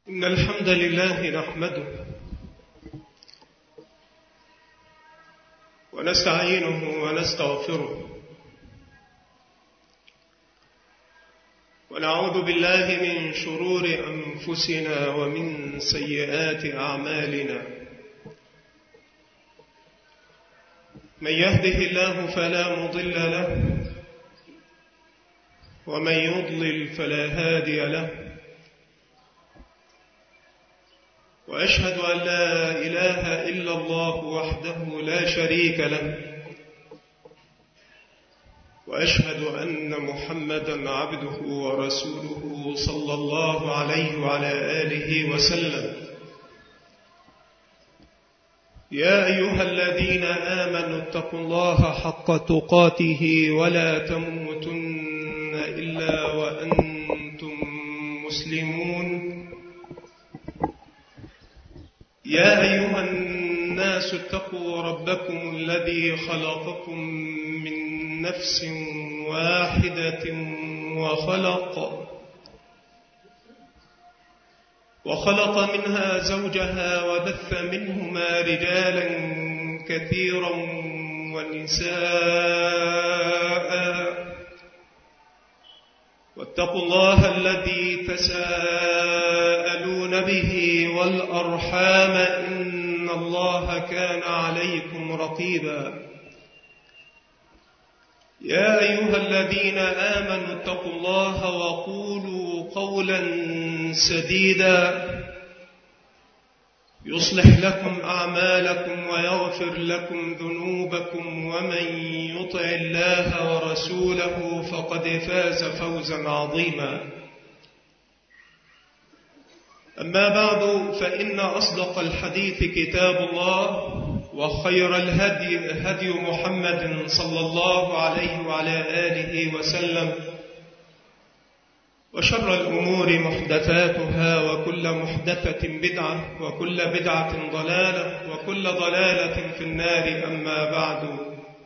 إن الحمد لله نحمده ونستعينه ونستغفره ونعوذ بالله من شرور أنفسنا ومن سيئات أعمالنا. من يهده الله فلا مضل له ومن يضلل فلا هادي له، وأشهد أن لا إله إلا الله وحده لا شريك له، وأشهد أن محمدًا عبده ورسوله صلى الله عليه وعلى آله وسلم. يا أيها الذين آمنوا اتقوا الله حق تقاته ولا تموتن إلا وأنتم مسلمون. يا أيها الناس اتقوا ربكم الذي خلقكم من نفس واحدة وخلق منها زوجها وبث منهما رجالا كثيرا ونساء، واتقوا الله الذي تساءلون به والأرحام إن الله كان عليكم رقيبا. يا أيها الذين آمنوا اتقوا الله وقولوا قولا سديدا يصلح لكم أعمالكم ويغفر لكم ذنوبكم، ومن يطع الله ورسوله فقد فاز فوزا عظيما. أما بعد، فإن أصدق الحديث كتاب الله، وخير الهدي هدي محمد صلى الله عليه وعلى آله وسلم، وشر الأمور محدثاتها، وكل محدثة بدعة، وكل بدعة ضلالة، وكل ضلالة في النار. أما بعد،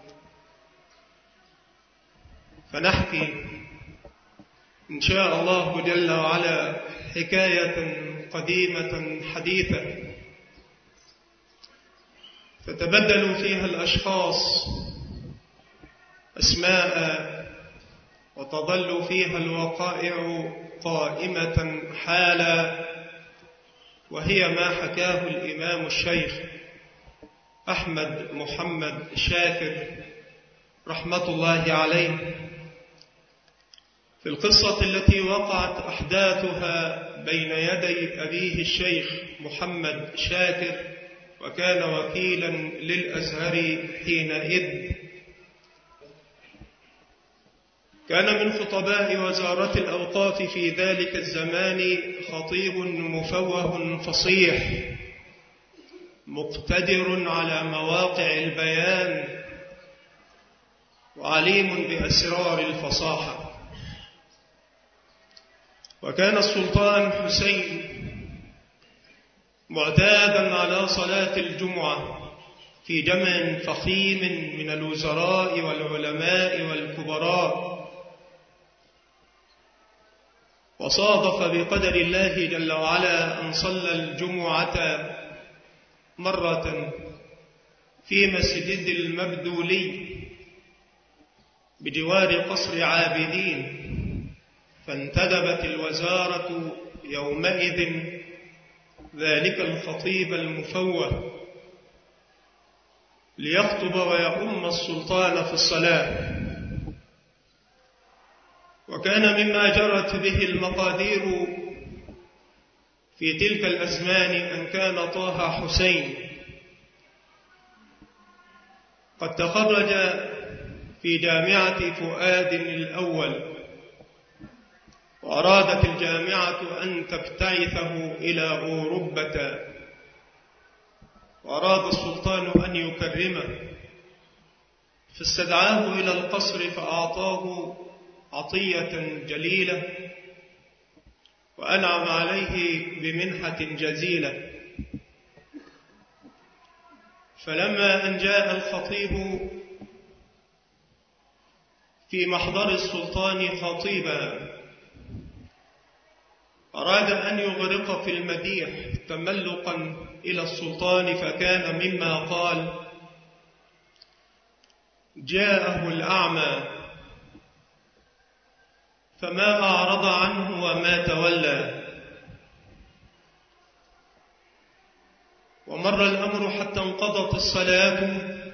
فنحكي إن شاء الله جل وعلا حكاية قديمة حديثة فتبدل فيها الأشخاص أسماء، وتظل فيها الوقائع قائمة حالا، وهي ما حكاه الإمام الشيخ أحمد محمد شاكر رحمة الله عليه في القصة التي وقعت أحداثها بين يدي أبيه الشيخ محمد شاكر، وكان وكيلا للأزهر حينئذ. كان من خطباء وزارة الأوقاف في ذلك الزمان خطيب مفوه فصيح مقتدر على مواقع البيان وعليم بأسرار الفصاحة. وكان السلطان حسين معتادا على صلاة الجمعة في جمع فخيم من الوزراء والعلماء والكبراء، وصادف بقدر الله جل وعلا أن صلى الجمعة مرة في مسجد المبذولي بجوار قصر عابدين، فانتدبت الوزارة يومئذ ذلك الخطيب المفوه ليخطب ويؤم السلطان في الصلاة. وكان مما جرت به المقادير في تلك الأزمان أن كان طه حسين قد تخرج في جامعة فؤاد الأول، وأرادت الجامعة أن تبتعثه إلى أوروبا، وأراد السلطان أن يكرمه، فاستدعاه إلى القصر فأعطاه عطية جليلة وأنعم عليه بمنحة جزيلة. فلما أن جاء الخطيب في محضر السلطان خطيبا أراد أن يغرق في المديح تملقا إلى السلطان، فكان مما قال: جاءه الأعمى فما أعرض عنه وما تولى. ومر الأمر حتى انقضت الصلاة،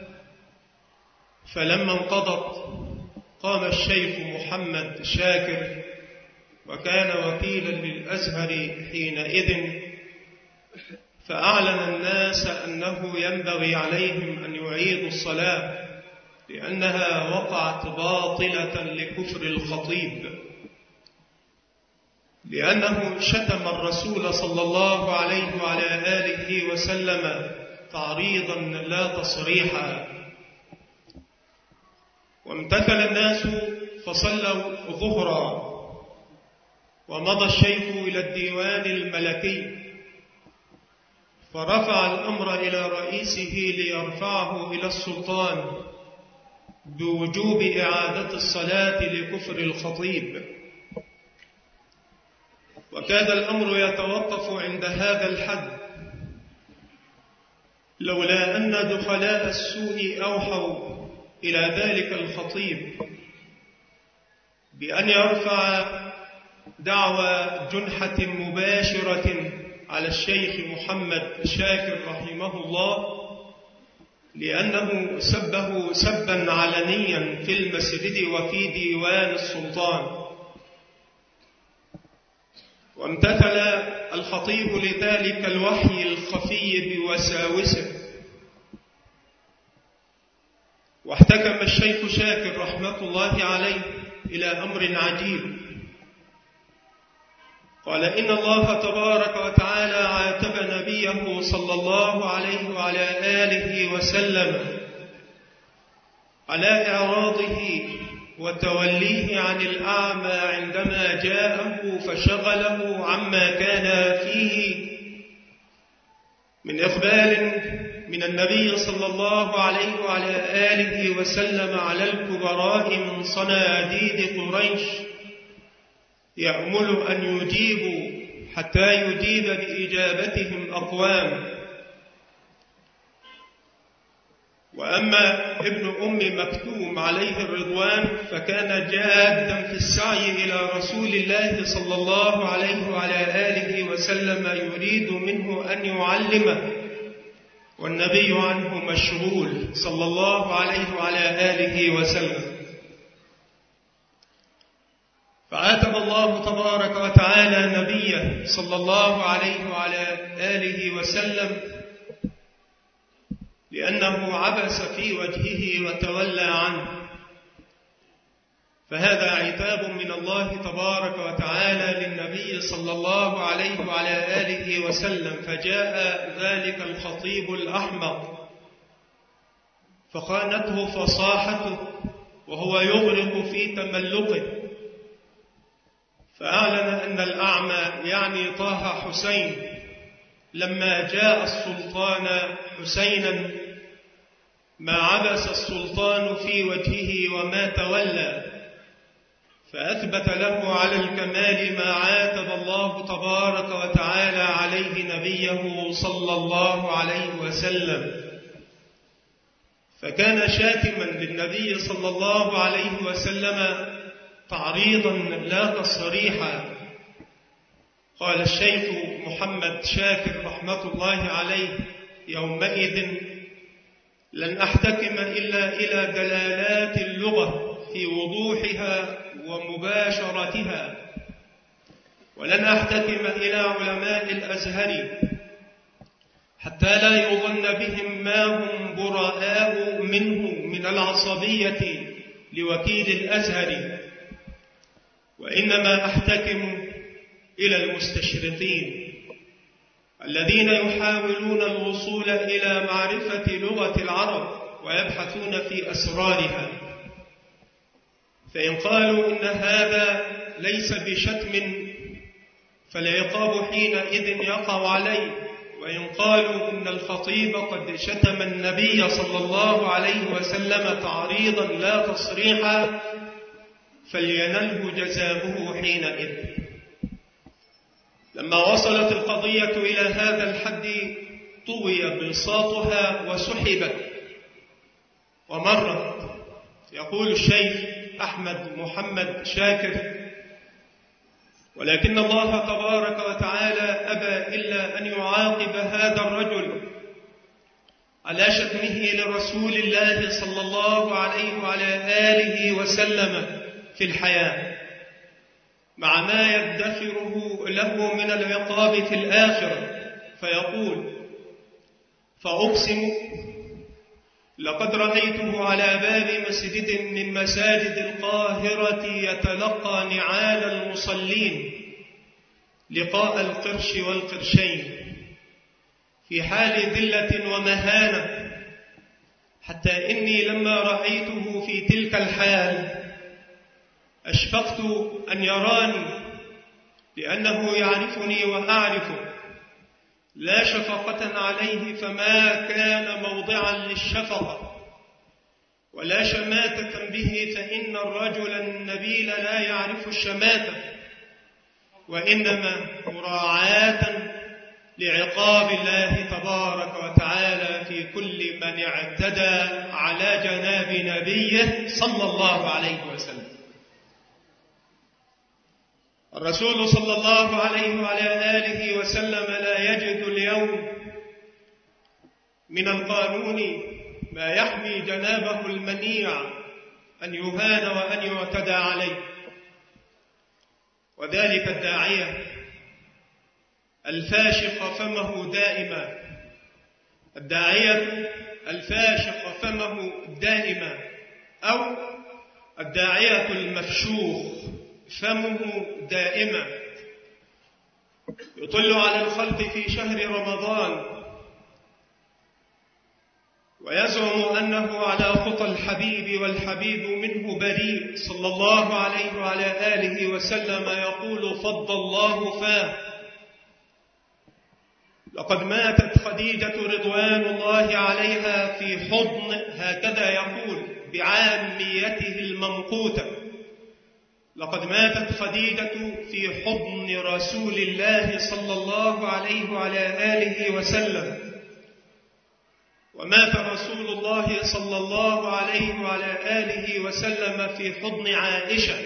فلما انقضت قام الشيخ محمد شاكر، وكان وكيلا للأزهر حينئذ، فأعلن الناس أنه ينبغي عليهم أن يعيدوا الصلاة لأنها وقعت باطلة لكفر الخطيب، لأنه شتم الرسول صلى الله عليه وعلى آله وسلم تعريضا لا تصريحا. وامتثل الناس فصلوا ظهرا، ومضى الشيخ إلى الديوان الملكي، فرفع الأمر إلى رئيسه ليرفعه إلى السلطان بوجوب إعادة الصلاة لكفر الخطيب. وكاد الأمر يتوقف عند هذا الحد، لولا أن دخلاء السوء أوحوا إلى ذلك الخطيب بأن يرفع دعوى جنحة مباشرة على الشيخ محمد شاكر رحمه الله، لأنه سبه سبا علنيا في المسجد وفي ديوان السلطان. وامتثل الخطيب لذلك الوحي الخفي بوساوسه، واحتكم الشيخ شاكر رحمة الله عليه إلى أمر عجيب. قال: إن الله تبارك وتعالى عاتب نبيه صلى الله عليه وعلى آله وسلم على إعراضه وتوليه عن الأعمى عندما جاءه فشغله عما كان فيه من إقبال من النبي صلى الله عليه وعلى آله وسلم على الكبراء من صناديد قريش، يأمل أن يجيبوا حتى يجيب بإجابتهم أقوام. وأما ابن أم مكتوم عليه الرضوان فكان جادا في السعي إلى رسول الله صلى الله عليه وعلى آله وسلم، يريد منه أن يعلمه، والنبي عنه مشغول صلى الله عليه وعلى آله وسلم. فعاتب الله تبارك وتعالى نبيه صلى الله عليه وعلى آله وسلم لأنه عبس في وجهه وتولى عنه، فهذا عتاب من الله تبارك وتعالى للنبي صلى الله عليه وعلى آله وسلم. فجاء ذلك الخطيب الأحمق فخانته فصاحته وهو يغرق في تملقه، فأعلن أن الأعمى يعني طه حسين لما جاء السلطان حسينا ما عبس السلطان في وجهه وما تولى، فأثبت له على الكمال ما عاتب الله تبارك وتعالى عليه نبيه صلى الله عليه وسلم. فكان شاتما للنبي صلى الله عليه وسلم تعريضا لا تصريحا. قال الشيخ محمد شاكر رحمة الله عليه يومئذ: لن أحتكم إلا إلى دلالات اللغة في وضوحها ومباشرتها، ولن أحتكم إلى علماء الأزهر حتى لا يظن بهم ما هم براء منه من العصبية لوكيل الأزهر، وإنما أحتكم إلى المستشرقين الذين يحاولون الوصول إلى معرفة لغة العرب ويبحثون في أسرارها. فإن قالوا إن هذا ليس بشتم فالعقاب حينئذ يقع عليه، وإن قالوا إن الخطيب قد شتم النبي صلى الله عليه وسلم تعريضا لا تصريحا فلينله جزاؤه حينئذ. لما وصلت القضية إلى هذا الحد طوي بساطها وسحبت ومرت. يقول الشيخ أحمد محمد شاكر: ولكن الله تبارك وتعالى أبى إلا أن يعاقب هذا الرجل على شتمه لرسول الله صلى الله عليه وعلى آله وسلم في الحياة، مع ما يدخره له من العقاب في الآخرة. فيقول: فأقسم لقد رأيته على باب مسجد من مساجد القاهرة يتلقى نعال المصلين لقاء القرش والقرشين في حال ذلة ومهانة، حتى إني لما رأيته في تلك الحال أشفقت أن يراني، لأنه يعرفني وأعرفه، لا شفقة عليه فما كان موضعا للشفقة، ولا شماتة به فإن الرجل النبيل لا يعرف الشماتة، وإنما مراعاة لعقاب الله تبارك وتعالى في كل من اعتدى على جناب نبيه صلى الله عليه وسلم. الرسول صلى الله عليه وعلى آله وسلم لا يجد اليوم من القانون ما يحمي جنابه المنيع أن يهان وأن يعتدى عليه، وذلك الداعية الفاشق فمه دائما، الداعية الفاشق فمه دائما، أو الداعية المفشوخ فمه دائما، يطل على الخلق في شهر رمضان ويزعم أنه على خطى الحبيب والحبيب منه بريء صلى الله عليه وعلى آله وسلم، يقول: فض الله فاه. لقد ماتت خديجة رضوان الله عليها في حضن، هكذا يقول بعاميته الممقوتة، لقد ماتت خديجة في حضن رسول الله صلى الله عليه وعلى آله وسلم، ومات رسول الله صلى الله عليه وعلى آله وسلم في حضن عائشة.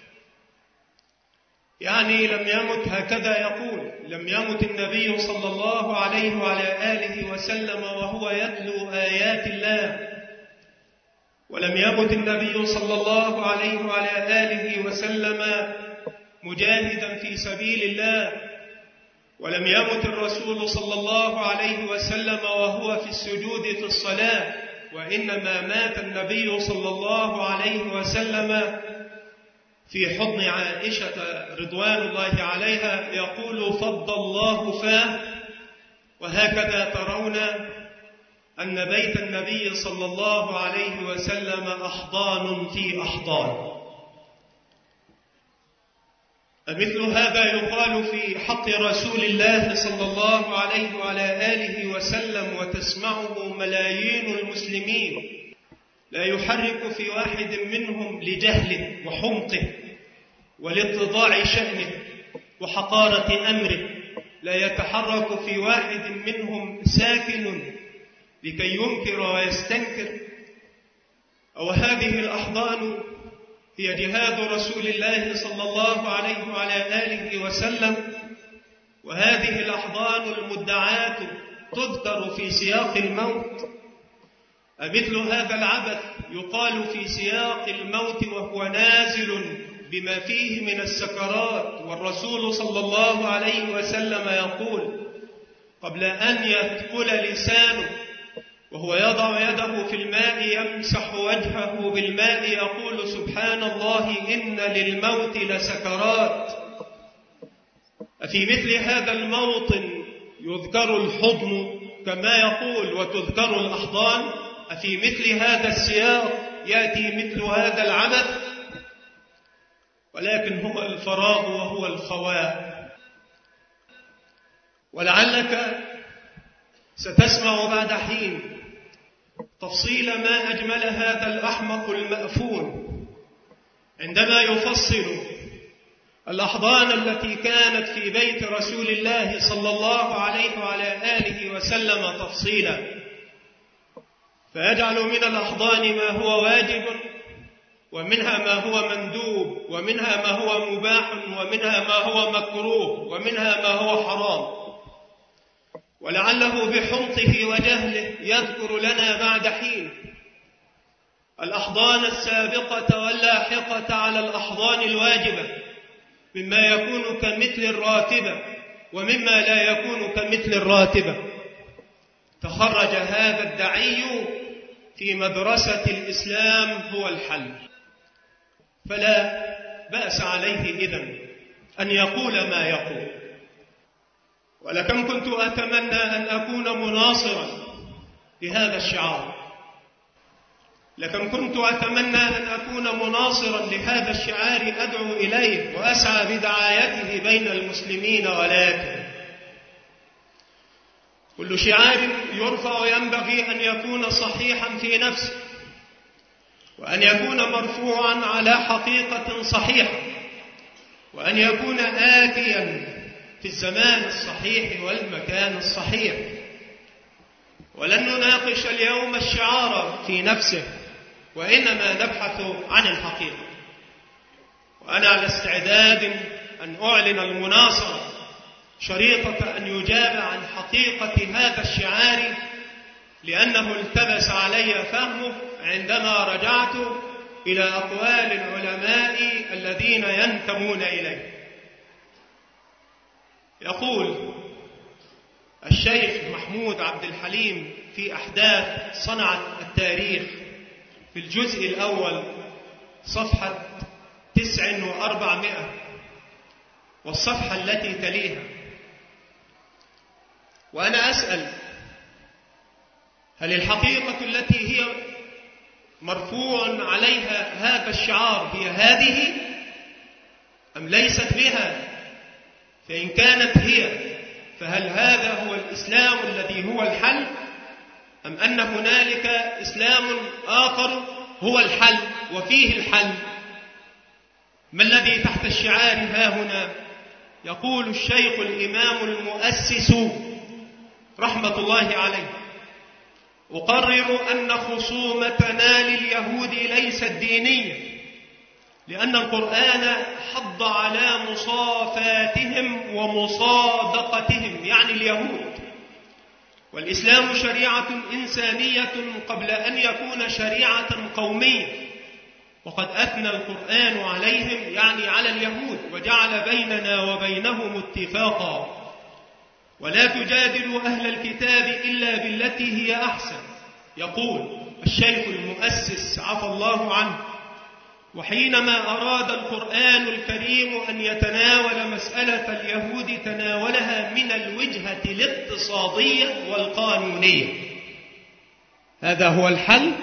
يعني لم يمت، هكذا يقول، لم يمت النبي صلى الله عليه وعلى آله وسلم وهو يتلو آيات الله، ولم يمت النبي صلى الله عليه وعلى آله وسلم مجاهدا في سبيل الله، ولم يمت الرسول صلى الله عليه وسلم وهو في السجود في الصلاة، وإنما مات النبي صلى الله عليه وسلم في حضن عائشة رضوان الله عليها، يقول: فض الله فاه. وهكذا ترون أن بيت النبي صلى الله عليه وسلم أحضان في أحضان. مثل هذا يقال في حق رسول الله صلى الله عليه وعلى آله وسلم، وتسمعه ملايين المسلمين، لا يحرك في واحد منهم لجهله وحمقه ولاتضاع شأنه وحقارة أمره، لا يتحرك في واحد منهم ساكن لكي ينكر ويستنكر. أو هذه الأحضان هي جهاد رسول الله صلى الله عليه وعلى آله وسلم، وهذه الأحضان المدعاة تذكر في سياق الموت. مثل هذا العبث يقال في سياق الموت وهو نازل بما فيه من السكرات، والرسول صلى الله عليه وسلم يقول قبل أن يثقل لسانه وهو يضع يده في الماء يمسح وجهه بالماء يقول: سبحان الله إن للموت لسكرات. في مثل هذا الموطن يذكر الحضن كما يقول وتذكر الأحضان، في مثل هذا السياق يأتي مثل هذا العبث، ولكن هو الفراغ وهو الخواء. ولعلك ستسمع بعد حين تفصيل ما أجمل هذا الأحمق المأفون عندما يفصل الأحضان التي كانت في بيت رسول الله صلى الله عليه وعلى آله وسلم تفصيلا، فيجعل من الأحضان ما هو واجب، ومنها ما هو مندوب، ومنها ما هو مباح، ومنها ما هو مكروه، ومنها ما هو حرام. ولعله بحمقه وجهله يذكر لنا بعد حين الأحضان السابقة واللاحقة على الأحضان الواجبة، مما يكون كمثل الراتبة ومما لا يكون كمثل الراتبة. تخرج هذا الدعي في مدرسة الإسلام هو الحل، فلا بأس عليه إذن أن يقول ما يقول. ولكم كنت أتمنى أن أكون مناصرا لهذا الشعار، لكن كنت أتمنى أن أكون مناصرا لهذا الشعار أدعو إليه وأسعى بدعايته بين المسلمين، ولكن كل شعار يرفع ينبغي أن يكون صحيحا في نفسه، وأن يكون مرفوعا على حقيقة صحيحة، وأن يكون آتيا في الزمان الصحيح والمكان الصحيح. ولن نناقش اليوم الشعار في نفسه، وإنما نبحث عن الحقيقة. وأنا على استعداد أن أعلن المناصرة شريطة أن يجاب عن حقيقة هذا الشعار، لأنه التبس علي فهمه عندما رجعت إلى أقوال العلماء الذين ينتمون إليه. يقول الشيخ محمود عبد الحليم في أحداث صنعت التاريخ في الجزء الأول صفحة 900 والصفحة التي تليها، وأنا أسأل: هل الحقيقة التي هي مرفوع عليها هذا الشعار هي هذه أم ليست بها؟ فإن كانت هي، فهل هذا هو الإسلام الذي هو الحل، أم أن هنالك إسلام آخر هو الحل وفيه الحل؟ ما الذي تحت الشعار ها هنا؟ يقول الشيخ الإمام المؤسس رحمة الله عليه: أقرر أن خصومتنا لليهود ليست دينية، لأن القرآن حض على مصافاتهم ومصادقتهم، يعني اليهود، والإسلام شريعة إنسانية قبل أن يكون شريعة قومية، وقد أثنى القرآن عليهم، يعني على اليهود، وجعل بيننا وبينهم اتفاقا: ولا تجادلوا أهل الكتاب إلا بالتي هي أحسن. يقول الشيخ المؤسس عفى الله عنه: وحينما أراد القرآن الكريم أن يتناول مسألة اليهود تناولها من الوجهة الاقتصادية والقانونية. هذا هو الحل،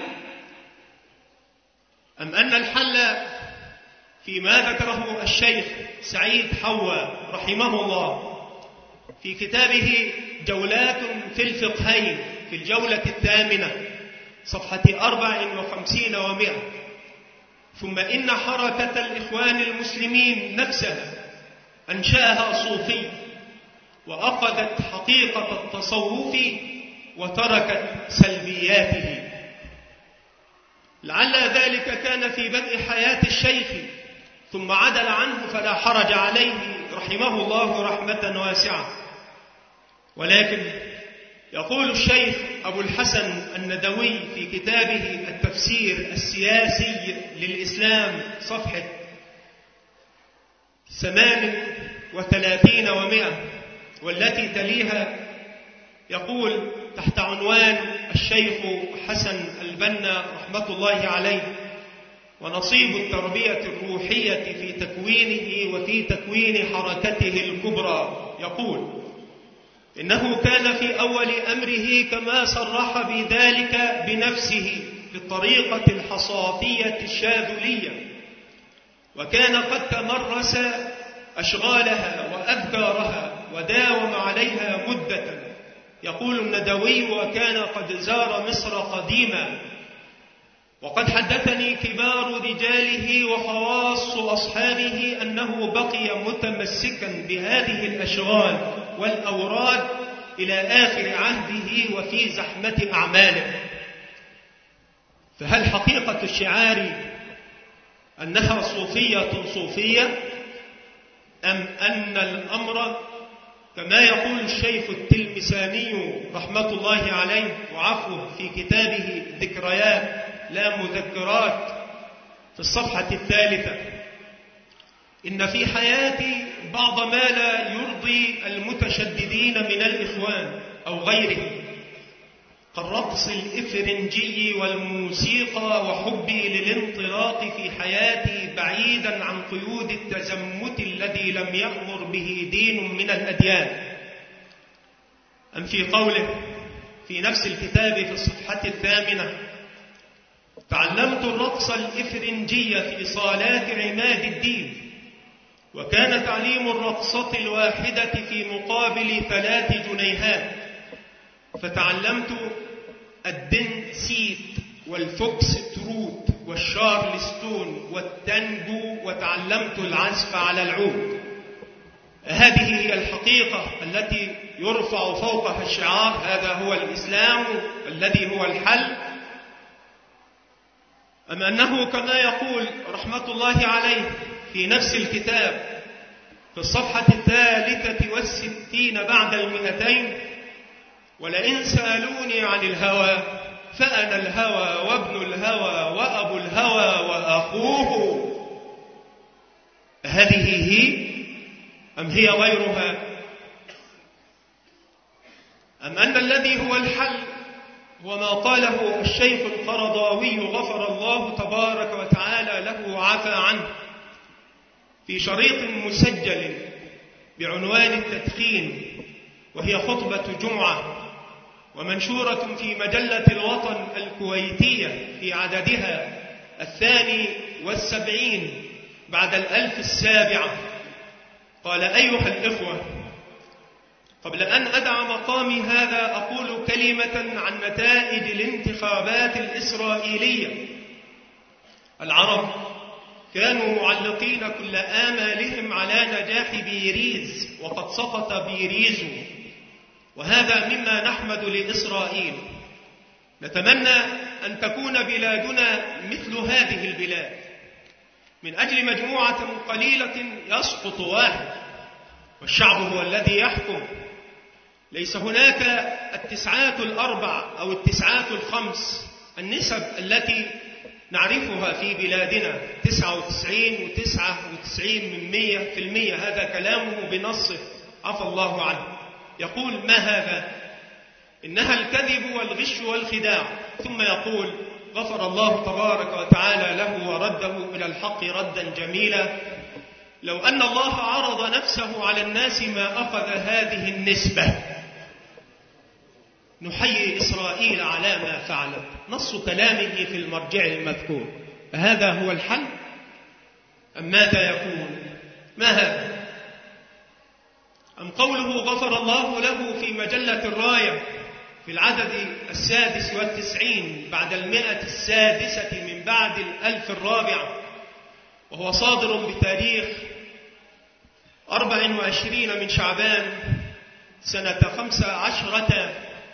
أم أن الحل فيما ذكره الشيخ سعيد حوا رحمه الله في كتابه جولات في الفقهين في الجولة 8 صفحة 54 و100: ثم إن حركة الإخوان المسلمين نفسها أنشأها صوفي، وأخذت حقيقة التصوف وتركت سلبياته. لعل ذلك كان في بدء حياة الشيخ، ثم عدل عنه فلا حرج عليه رحمه الله رحمة واسعة. ولكن يقول الشيخ أبو الحسن الندوي في كتابه التفسير السياسي للإسلام صفحة 38 و100 والتي تليها، يقول تحت عنوان الشيخ حسن البنا رحمة الله عليه: ونصيب التربية الروحية في تكوينه وفي تكوين حركته الكبرى، يقول: إنه كان في أول أمره كما صرح بذلك بنفسه بالطريقة الحصافية الشاذلية، وكان قد تمرس أشغالها وأذكارها وداوم عليها مدة. يقول الندوي: وكان قد زار مصر قديما، وقد حدثني كبار رجاله وخواص أصحابه أنه بقي متمسكا بهذه الأشغال والأوراد إلى آخر عهده وفي زحمة أعماله. فهل حقيقة الشعار أنها صوفية صوفية، أم أن الأمر كما يقول الشيخ التلمساني رحمة الله عليه وعفوه في كتابه ذكريات لا مذكرات في الصفحة 3: إن في حياتي بعض ما لا يرضي المتشددين من الإخوان أو غيرهم كالرقص الإفرنجي والموسيقى، وحبي للانطلاق في حياتي بعيدا عن قيود التزمت الذي لم يأمر به دين من الأديان. أم في قوله في نفس الكتاب في الصفحة 8: تعلمت الرقص الإفرنجي في صالات عماد الدين، وكان تعليم الرقصة الواحدة في مقابل 3 جنيهات، فتعلمت الدنسيت والفوكس تروت والشارلستون والتانجو، وتعلمت العزف على العود. هذه هي الحقيقة التي يرفع فوقها الشعار: هذا هو الإسلام الذي هو الحل؟ أم أنه كما يقول رحمة الله عليه في نفس الكتاب في الصفحة 63 بعد 200: ولئن سألوني عن الهوى فأنا الهوى وابن الهوى وأبو الهوى وأخوه. هذه هي أم هي غيرها؟ أم أن الذي هو الحل هو ما قاله الشيخ القرضاوي غفر الله تبارك وتعالى له وعفى عنه في شريط مسجل بعنوان التدخين، وهي خطبة جمعة ومنشورة في مجلة الوطن الكويتية في عددها 72 بعد 1007. قال: أيها الإخوة، قبل أن أدع مقامي هذا أقول كلمة عن نتائج الانتخابات الإسرائيلية. العرب كانوا معلقين كل آمالهم على نجاح بيريز، وقد سقط بيريز، وهذا مما نحمد لإسرائيل. نتمنى أن تكون بلادنا مثل هذه البلاد، من أجل مجموعة قليلة يسقط واحد والشعب هو الذي يحكم. ليس هناك 9 أو 9 النسب التي نعرفها في بلادنا 99 و99%. هذا كلامه بنصه عفى الله عنه. يقول: ما هذا؟ إنها الكذب والغش والخداع. ثم يقول: غفر الله تبارك وتعالى له ورده إلى الحق ردا جميلا. لو أن الله عرض نفسه على الناس ما أخذ هذه النسبة. نحيي إسرائيل على ما فعلت. نص كلامه في المرجع المذكور. هذا هو الحل أم ماذا يكون؟ ما هذا؟ أم قوله غفر الله له في مجلة الراية في العدد 96 بعد 100 من بعد 1004، وهو صادر بتاريخ 24 من شعبان سنة 15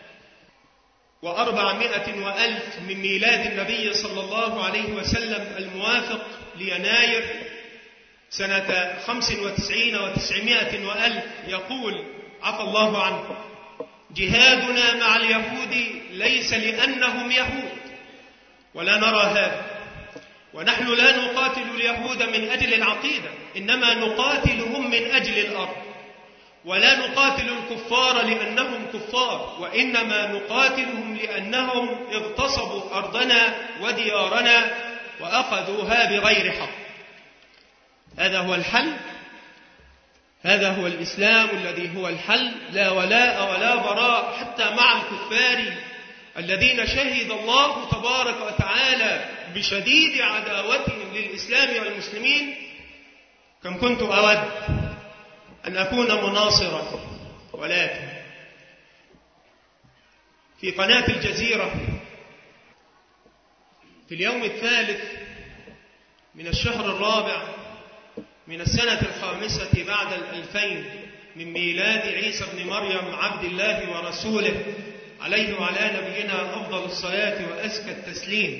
و400 من ميلاد النبي صلى الله عليه وسلم، الموافق ليناير سنة 95 و900 يقول عفى الله عنه: جهادنا مع اليهود ليس لأنهم يهود، ولا نرى هذا، ونحن لا نقاتل اليهود من أجل العقيدة، إنما نقاتلهم من أجل الأرض، ولا نقاتل الكفار لأنهم كفار، وإنما نقاتلهم لأنهم اغتصبوا أرضنا وديارنا وأخذوها بغير حق. هذا هو الحل؟ هذا هو الإسلام الذي هو الحل؟ لا ولاء ولا براء حتى مع الكفار الذين شهد الله تبارك وتعالى بشديد عداوتهم للإسلام والمسلمين. كم كنت أود أن أكون مناصرا، ولكن في قناة الجزيرة في اليوم الثالث من الشهر الرابع من السنة 5 بعد 2000 من ميلاد عيسى بن مريم عبد الله ورسوله، عليه وعلى نبينا أفضل الصلاة وأزكى التسليم.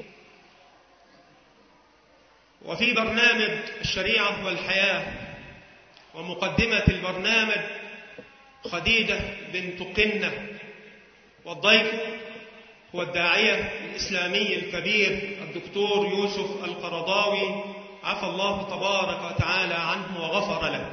وفي برنامج الشريعة والحياة ومقدمة البرنامج خديجة بنت قنة، والضيف هو الداعية الإسلامي الكبير الدكتور يوسف القرضاوي، عفى الله تبارك وتعالى عنه وغفر له.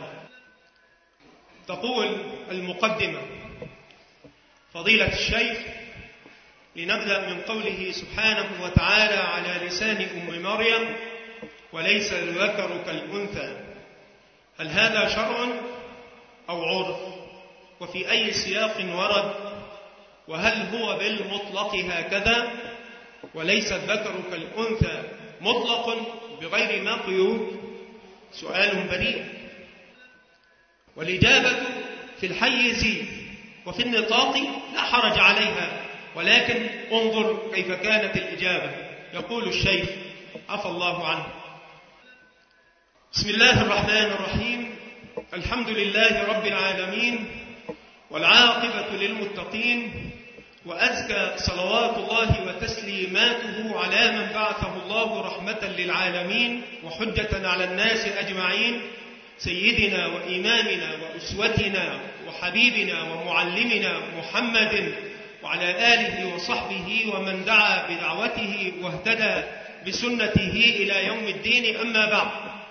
تقول المقدمة: فضيلة الشيخ، لنبدأ من قوله سبحانه وتعالى على لسان أم مريم: وليس الذكر كالأنثى. هل هذا شرع أو عرف؟ وفي أي سياق ورد؟ وهل هو بالمطلق هكذا وليس الذكر كالأنثى مطلق بغير ما قيود؟ سؤال بريء، والإجابة في الحيز وفي النطاق لا حرج عليها، ولكن انظر كيف كانت الإجابة. يقول الشيخ عفى الله عنه: بسم الله الرحمن الرحيم، الحمد لله رب العالمين، والعاقبة للمتقين، وأزكى صلوات الله وتسليماته على من بعثه الله رحمة للعالمين وحجة على الناس أجمعين، سيدنا وإمامنا وأسوتنا وحبيبنا ومعلمنا محمد، وعلى آله وصحبه ومن دعا بدعوته واهتدى بسنته إلى يوم الدين. أما بعد،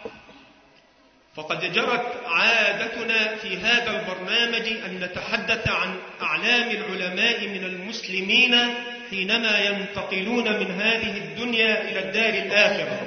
فقد جرت عادتنا في هذا البرنامج أن نتحدث عن أعلام العلماء من المسلمين حينما ينتقلون من هذه الدنيا إلى الدار الآخرة.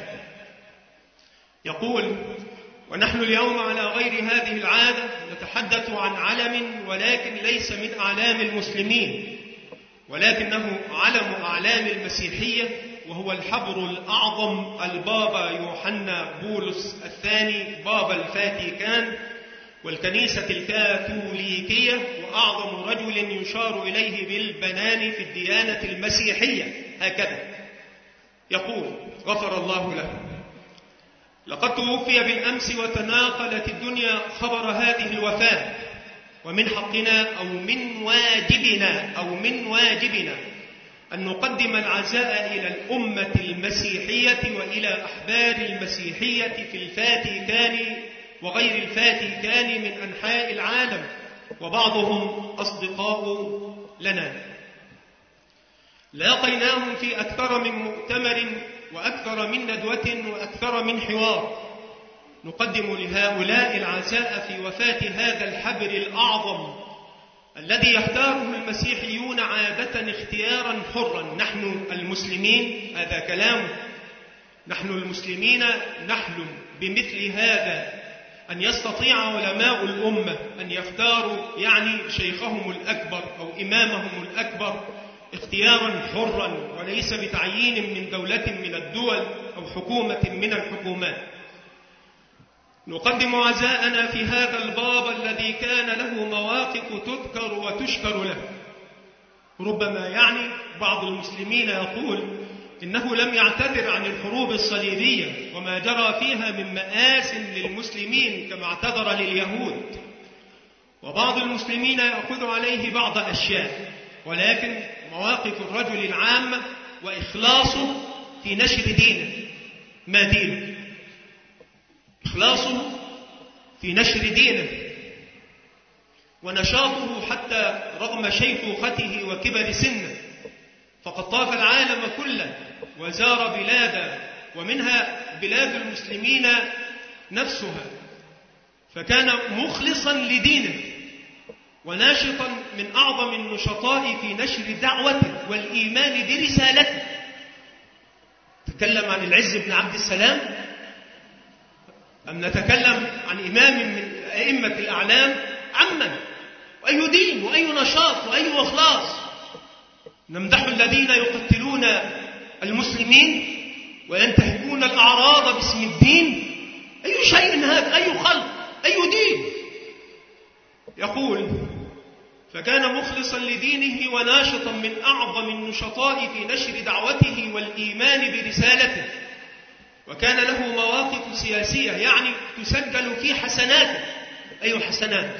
يقول: ونحن اليوم على غير هذه العادة نتحدث عن علم، ولكن ليس من أعلام المسلمين، ولكنه علم أعلام المسيحية، وهو الحبر الأعظم البابا يوحنا بولس الثاني بابا الفاتيكان والكنيسة الكاثوليكية، وأعظم رجل يشار إليه بالبنان في الديانة المسيحية. هكذا يقول غفر الله له: لقد توفي بالأمس وتناقلت الدنيا خبر هذه الوفاة، ومن حقنا أو من واجبنا أن نقدم العزاء إلى الأمة المسيحية وإلى أحبار المسيحية في الفاتيكان وغير الفاتيكان من أنحاء العالم، وبعضهم أصدقاء لنا. لاقيناهم في أكثر من مؤتمر وأكثر من ندوة وأكثر من حوار، نقدم لهؤلاء العزاء في وفاة هذا الحبر الأعظم الذي يختاره المسيحيون عادة اختيارا حرا. نحن المسلمين، هذا كلام، نحن المسلمين نحلم بمثل هذا، أن يستطيع علماء الأمة أن يختاروا شيخهم الأكبر أو إمامهم الأكبر اختيارا حرا، وليس بتعيين من دولة من الدول أو حكومة من الحكومات. نقدم عزاءنا في هذا البابا الذي كان له مواقف تذكر وتشكر له. ربما بعض المسلمين يقول إنه لم يعتذر عن الحروب الصليبية وما جرى فيها من مآس للمسلمين كما اعتذر لليهود، وبعض المسلمين يأخذ عليه بعض أشياء، ولكن مواقف الرجل العامة وإخلاصه في نشر دينه. ما دينه؟ إخلاصه في نشر دينه ونشاطه حتى رغم شيخوخته وكبر سنه، فقد طاف العالم كله وزار بلادا ومنها بلاد المسلمين نفسها، فكان مخلصا لدينه وناشطا من أعظم النشطاء في نشر دعوته والإيمان برسالته. تكلم عن العز بن عبد السلام أم نتكلم عن إمام من أئمة الأعلام؟ عمن وأي دين وأي نشاط وأي إخلاص؟ نمدح الذين يقتلون المسلمين وينتهكون الأعراض باسم الدين؟ أي شيء هذا؟ أي خلق؟ أي دين؟ يقول: فكان مخلصا لدينه وناشطا من أعظم النشطاء في نشر دعوته والإيمان برسالته، وكان له مواقف سياسية يعني تسجل في حسناته. أي حسنات؟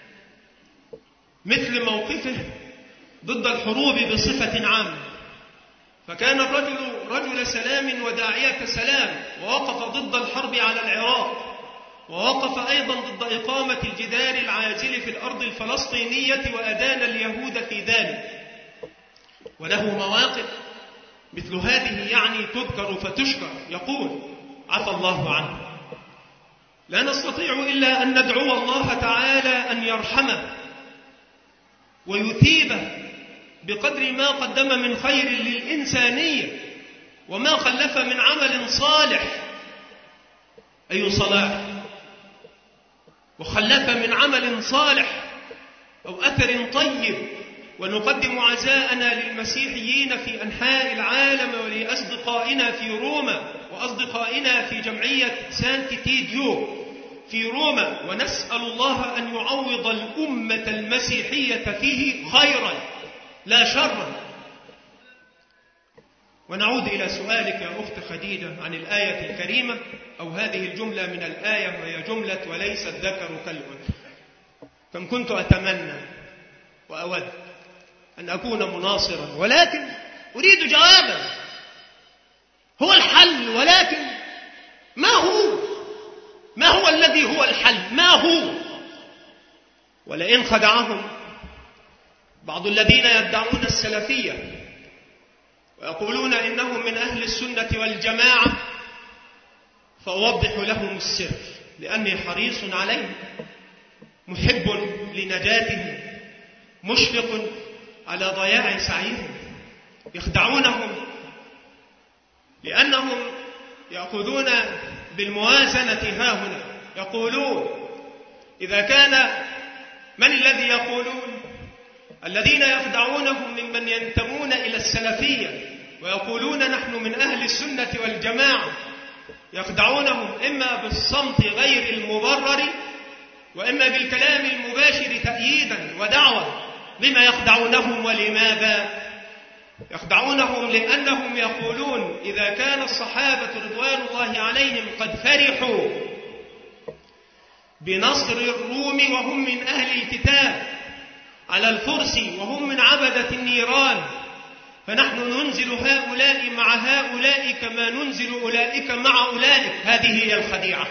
مثل موقفه ضد الحروب بصفة عامة، فكان الرجل رجل سلام وداعية سلام، ووقف ضد الحرب على العراق، ووقف أيضا ضد إقامة الجدار العاجل في الأرض الفلسطينية وأدان اليهود في ذلك. وله مواقف مثل هذه يعني تذكر فتشكر. يقول: عفى الله عنه. لا نستطيع إلا أن ندعو الله تعالى أن يرحمه ويثيبه بقدر ما قدم من خير للإنسانية وما خلف من عمل صالح. أي صلاح؟ وخلف من عمل صالح أو أثر طيب. ونقدم عزاءنا للمسيحيين في أنحاء العالم ولأصدقائنا في روما وأصدقائنا في جمعية سانت تيديو في روما، ونسأل الله أن يعوض الأمة المسيحية فيه خيرا لا شرا. ونعود إلى سؤالك يا أخت خديجة عن الآية الكريمة، أو هذه الجملة من الآية، وهي جملة وليس الذكر كالأنثى. كم كنت أتمنى وأود أن أكون مناصرا، ولكن أريد جوابا. هو الحل، ولكن ما هو الذي هو الحل؟ ما هو؟ ولئن خدعهم بعض الذين يدعون السلفية ويقولون إنهم من أهل السنة والجماعة، فأوضح لهم السر، لأني حريص عليهم، محب لنجاتهم، مشفق على ضياع سعيهم. يخدعونهم لأنهم يأخذون بالموازنة هاهنا. يقولون إذا كان من الذي يقولون؟ الذين يخدعونهم ممن ينتمون إلى السلفية ويقولون نحن من أهل السنة والجماعة، يخدعونهم إما بالصمت غير المبرر وإما بالكلام المباشر تأييدا ودعوة. بما يخدعونهم ولماذا؟ يخدعونهم لأنهم يقولون إذا كان الصحابة رضوان الله عليهم قد فرحوا بنصر الروم وهم من أهل الكتاب على الفرس وهم من عبدة النيران، فنحن ننزل هؤلاء مع هؤلاء كما ننزل أولئك مع أولئك. هذه هي الخديعة.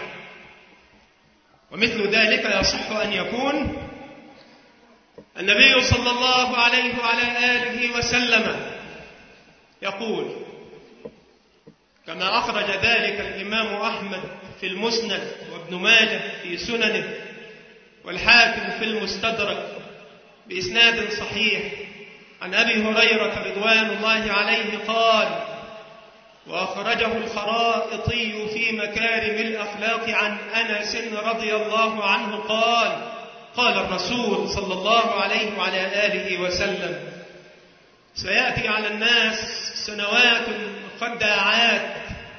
ومثل ذلك يصح أن يكون النبي صلى الله عليه وعلى آله وسلم يقول كما أخرج ذلك الإمام أحمد في المسند، وابن ماجه في سننه، والحاكم في المستدرك بإسناد صحيح عن أبي هريرة رضوان الله عليه قال: وأخرجه الخرائطي في مكارم الأخلاق عن أنس رضي الله عنه قال: قال الرسول صلى الله عليه وعلى آله وسلم: سيأتي على الناس سنوات خداعات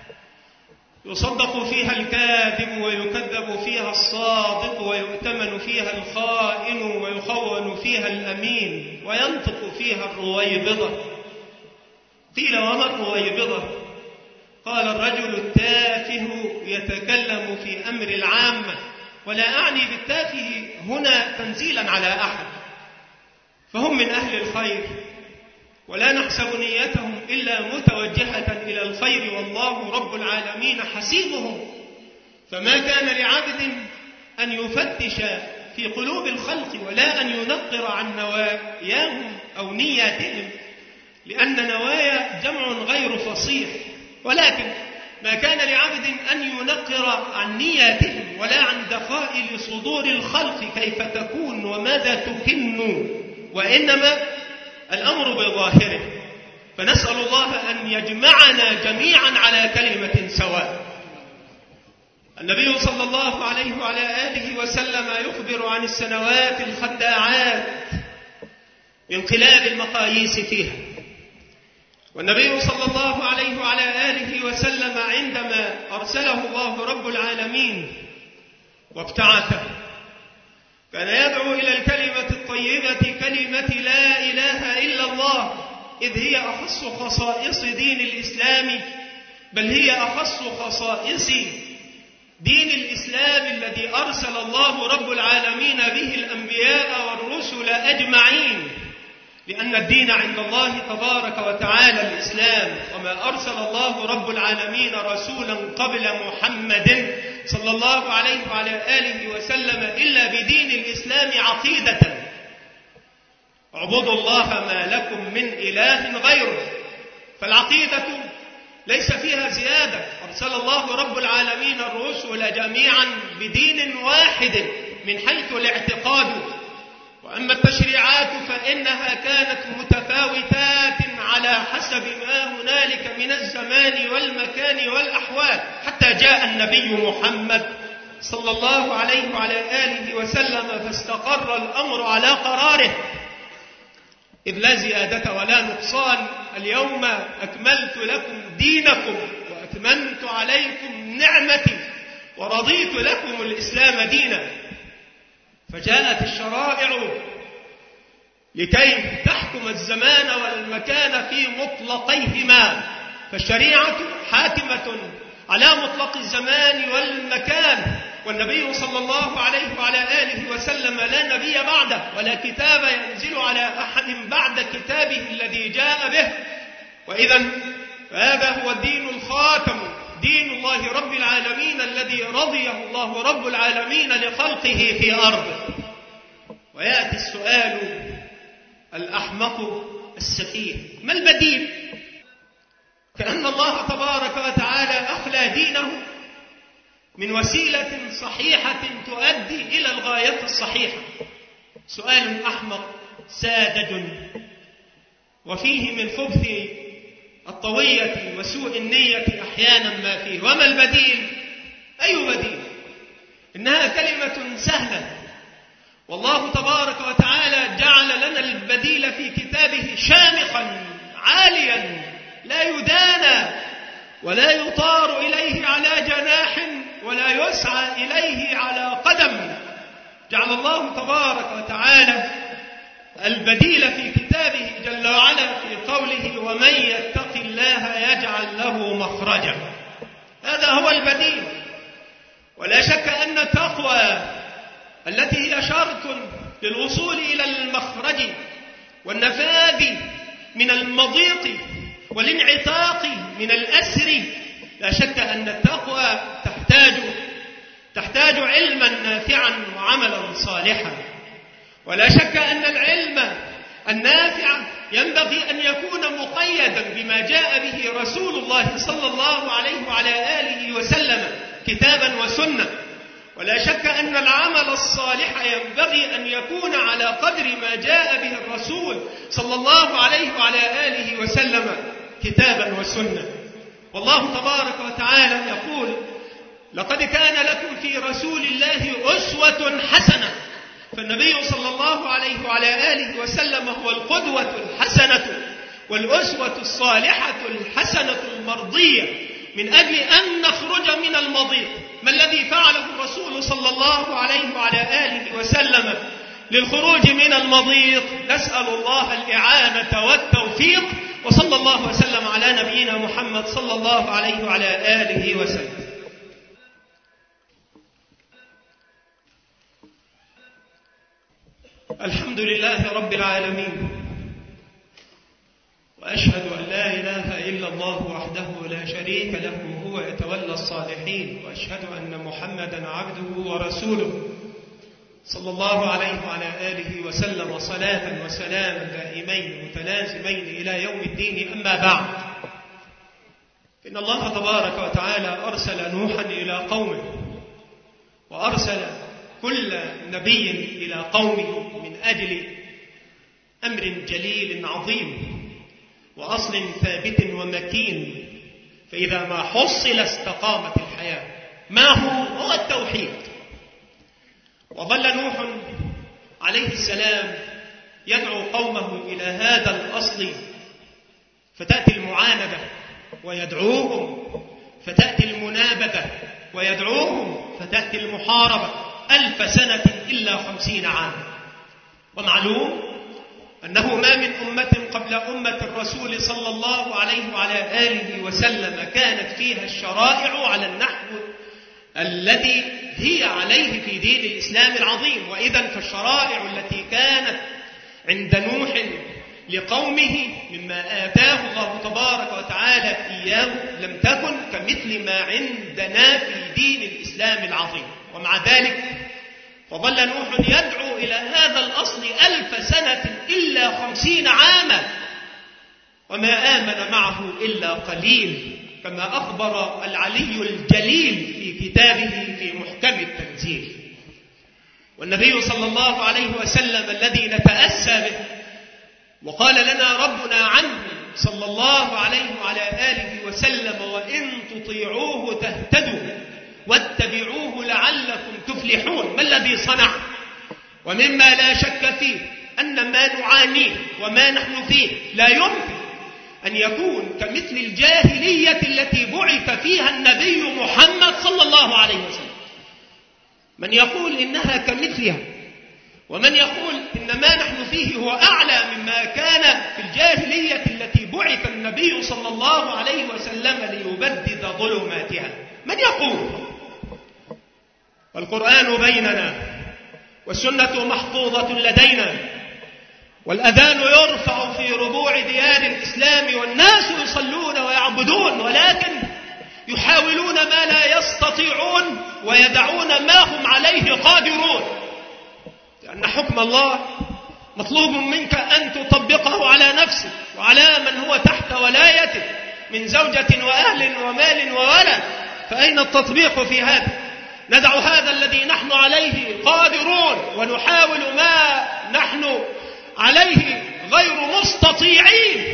يصدق فيها الكاذب ويكذب فيها الصادق ويؤتمن فيها الخائن ويخون فيها الأمين وينطق فيها الرويبضة. قيل: وما الرويبضة؟ قال: الرجل التافه يتكلم في أمر العامة، ولا أعني بالتافه هنا تنزيلا على أحد، فهم من أهل الخير ولا نحسب نيتهم إلا متوجهة إلى الخير، والله رب العالمين حسيبهم. فما كان لعبد أن يفتش في قلوب الخلق ولا أن ينقر عن نواياهم أو نياتهم، لأن نوايا جمع غير فصيح، ولكن ما كان لعبد أن ينقر عن نياتهم ولا عن دقائق صدور الخلق كيف تكون وماذا تكن، وإنما الأمر بظاهره. فنسأل الله أن يجمعنا جميعا على كلمة سواء. النبي صلى الله عليه وعلى آله وسلم يخبر عن السنوات الخداعات بانقلاب المقاييس فيها. والنبي صلى الله عليه وعلى آله وسلم عندما أرسله الله رب العالمين وابتعثه كان يدعو إلى الكلمة الطيبة كلمة لا إله إلا الله، إذ هي أخص خصائص دين الإسلام، بل هي أخص خصائص دين الإسلام الذي أرسل الله رب العالمين به الأنبياء والرسل أجمعين، لأن الدين عند الله تبارك وتعالى الإسلام، وما أرسل الله رب العالمين رسولا قبل محمد صلى الله عليه وعلى آله وسلم إلا بدين الإسلام عقيدة: اعبدوا الله ما لكم من إله غيره. فالعقيدة ليس فيها زيادة، أرسل الله رب العالمين الرسل جميعا بدين واحد من حيث الاعتقاد، وأما التشريعات فإنها كانت متفاوتات على حسب ما هنالك من الزمان والمكان والأحوال، حتى جاء النبي محمد صلى الله عليه وعلى آله وسلم فاستقر الأمر على قراره، إذ لا زيادة ولا نقصان. اليوم أكملت لكم دينكم وأتممت عليكم نعمتي ورضيت لكم الإسلام دينا. فجاءت الشرائع لكي تحكم الزمان والمكان في مطلقيهما، فالشريعة حاكمة على مطلق الزمان والمكان، والنبي صلى الله عليه وعلى آله وسلم لا نبي بعده ولا كتاب ينزل على أحد بعد كتابه الذي جاء به. وإذا هذا هو الدين الخاتم، دين الله رب العالمين الذي رضيه الله رب العالمين لخلقه في أرضه. ويأتي السؤال الأحمق السفيه: ما البديل؟ كأن الله تبارك وتعالى أخلى دينه من وسيلة صحيحة تؤدي إلى الغاية الصحيحة. سؤال أحمق ساذج وفيه من خبث الطوية وسوء النية أحيانا ما فيه. وما البديل؟ أي بديل؟ إنها كلمة سهلة، والله تبارك وتعالى جعل لنا البديل في كتابه شامخا عاليا لا يدانى ولا يطار إليه على جناح ولا يسعى إليه على قدم. جعل الله تبارك وتعالى البديل في كتابه جل وعلا في قوله: ومن يتق الله يجعل له مخرجا. هذا هو البديل. ولا شك أن التقوى التي هي شرط للوصول إلى المخرج والنفاذ من المضيق والانعتاق من الأسر، لا شك أن التقوى تحتاج علما نافعا وعملا صالحا. ولا شك أن العلم النافع ينبغي أن يكون مقيدا بما جاء به رسول الله صلى الله عليه وعلى آله وسلم كتابا وسنة. ولا شك أن العمل الصالح ينبغي أن يكون على قدر ما جاء به الرسول صلى الله عليه وعلى آله وسلم كتابا وسنة. والله تبارك وتعالى يقول: لقد كان لكم في رسول الله أسوة حسنة. فالنبي صلى الله عليه وعلى آله وسلم هو القدوة الحسنة والأسوة الصالحة الحسنة المرضية من أجل أن نخرج من المضيق. ما الذي فعله الرسول صلى الله عليه وعلى آله وسلم للخروج من المضيق؟ نسأل الله الإعانة والتوفيق، وصلى الله وسلم على نبينا محمد صلى الله عليه وعلى آله وسلم. الحمد لله رب العالمين، وأشهد أن لا إله إلا الله وحده لا شريك له هو يتولى الصالحين، وأشهد أن محمدا عبده ورسوله صلى الله عليه وعلى آله وسلم صلاة وسلاما دائمين متلازمين إلى يوم الدين. أما بعد، إن الله تبارك وتعالى أرسل نوحا إلى قومه، وأرسل كل نبي إلى قومه من أجل أمر جليل عظيم وأصل ثابت ومتين، فإذا ما حصل استقامت الحياة. ما هو التوحيد. وظل نوح عليه السلام يدعو قومه إلى هذا الأصل، فتأتي المعاندة ويدعوهم، فتأتي المنابذة ويدعوهم، فتأتي المحاربة. 1000 سنة إلا 50 عاما. ومعلوم أنه ما من أمة قبل أمة الرسول صلى الله عليه وعلى آله وسلم كانت فيها الشرائع على النحو الذي هي عليه في دين الإسلام العظيم. وإذا فالشرائع التي كانت عند نوح لقومه مما آتاه الله تبارك وتعالى إياه لم تكن كمثل ما عندنا في دين الإسلام العظيم. ومع ذلك فظل نوح يدعو إلى هذا الأصل 1000 سنة إلا 50 عاما، وما آمن معه إلا قليل، كما أخبر العلي الجليل في كتابه في محكم التنزيل. والنبي صلى الله عليه وسلم الذي نتأسى به وقال لنا ربنا عنه صلى الله عليه وعلى آله وسلم: وإن تطيعوه تهتدوا واتبعوه لعلكم تفلحون. ما الذي صنع؟ ومما لا شك فيه أن ما نعانيه وما نحن فيه لا يمكن أن يكون كمثل الجاهلية التي بعث فيها النبي محمد صلى الله عليه وسلم. من يقول إنها كمثلها، ومن يقول إن ما نحن فيه هو أعلى مما كان في الجاهلية التي بعث النبي صلى الله عليه وسلم ليبدد ظلماتها. من يقول؟ والقرآن بيننا، والسنة محفوظة لدينا، والأذان يرفع في ربوع ديار الإسلام، والناس يصلون ويعبدون، ولكن يحاولون ما لا يستطيعون ويدعون ما هم عليه قادرون، لأن حكم الله مطلوب منك أن تطبقه على نفسك وعلى من هو تحت ولايتك من زوجة وأهل ومال وولد. فأين التطبيق في هذا؟ ندع هذا الذي نحن عليه قادرون ونحاول ما نحن عليه غير مستطيعين،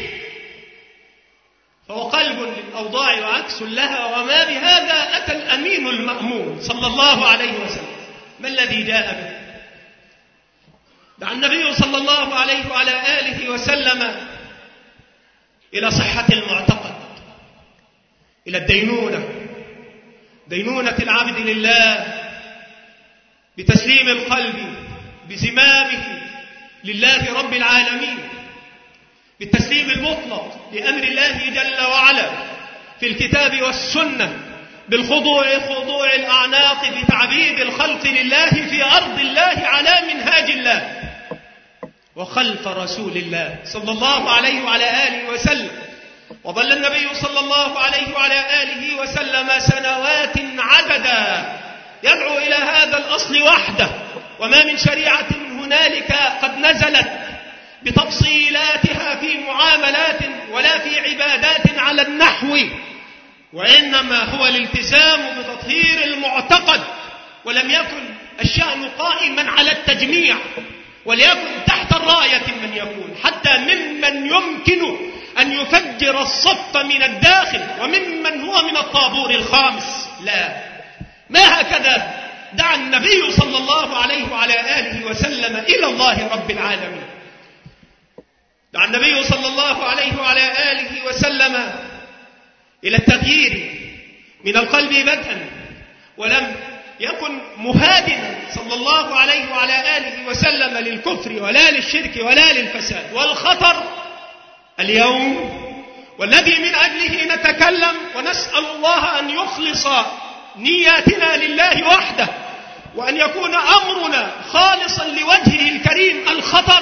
فهو قلب للأوضاع وعكس لها. وما بهذا أتى الأمين المأمون صلى الله عليه وسلم. ما الذي جاء به؟ دعا النبي صلى الله عليه وعلى آله وسلم إلى صحة المعتقد، إلى الدينونة، دينونة العبد لله بتسليم القلب بزمامه لله رب العالمين، بالتسليم المطلق لأمر الله جل وعلا في الكتاب والسنة، بالخضوع خضوع الأعناق بتعبيد الخلق لله في أرض الله على منهاج الله وخلف رسول الله صلى الله عليه وعلى آله وسلم. وظل النبي صلى الله عليه وعلى آله وسلم سنوات عددا يدعو إلى هذا الأصل وحده، وما من شريعة هنالك قد نزلت بتفصيلاتها في معاملات ولا في عبادات على النحو، وإنما هو الالتزام بتطهير المعتقد. ولم يكن الشأن قائما على التجميع، وليكن تحت الراية من يكون، حتى ممن يمكن أن يفجر الصف من الداخل وممن هو من الطابور الخامس. لا، ما هكذا دعا النبي صلى الله عليه وعلى آله وسلم إلى الله رب العالمين. دعا النبي صلى الله عليه وعلى آله وسلم إلى التغيير من القلب بدءا، ولم يكن مهادنا صلى الله عليه وعلى آله وسلم للكفر ولا للشرك ولا للفساد. والخطر اليوم والذي من أجله نتكلم ونسأل الله أن يخلص نياتنا لله وحده وأن يكون أمرنا خالصا لوجهه الكريم. الخطر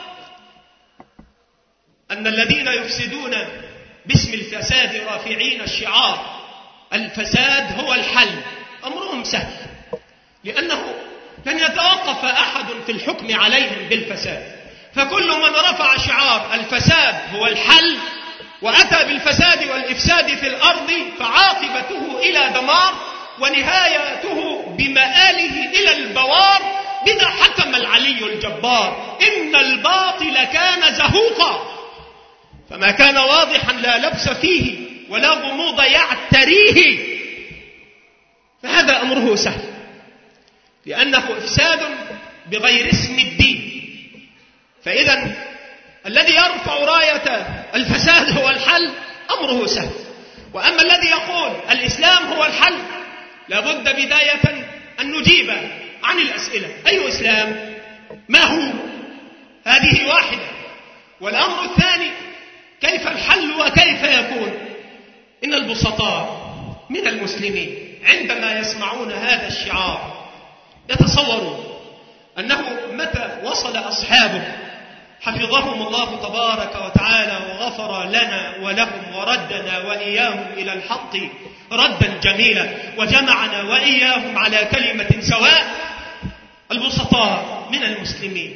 أن الذين يفسدون باسم الفساد رافعين الشعار الفساد هو الحل، أمرهم سهل، لأنه لن يتوقف أحد في الحكم عليهم بالفساد. فكل من رفع شعار الفساد هو الحل وأتى بالفساد والإفساد في الأرض فعاقبته إلى دمار ونهايته بمآله إلى البوار. بذا حكم العلي الجبار: إن الباطل كان زهوقا. فما كان واضحا لا لبس فيه ولا غموض يعتريه، فهذا أمره سهل، لأنه إفساد بغير اسم الدين. فإذا الذي يرفع راية الفساد هو الحل أمره سهل، وأما الذي يقول الإسلام هو الحل لابد بداية أن نجيب عن الأسئلة. أي إسلام؟ ما هو؟ هذه واحدة. والأمر الثاني كيف الحل وكيف يكون؟ إن البسطاء من المسلمين عندما يسمعون هذا الشعار يتصورون أنه متى وصل أصحابه حفظهم الله تبارك وتعالى وغفر لنا ولهم وردنا وإياهم إلى الحق ردا جميلا وجمعنا وإياهم على كلمة سواء، البسطاء من المسلمين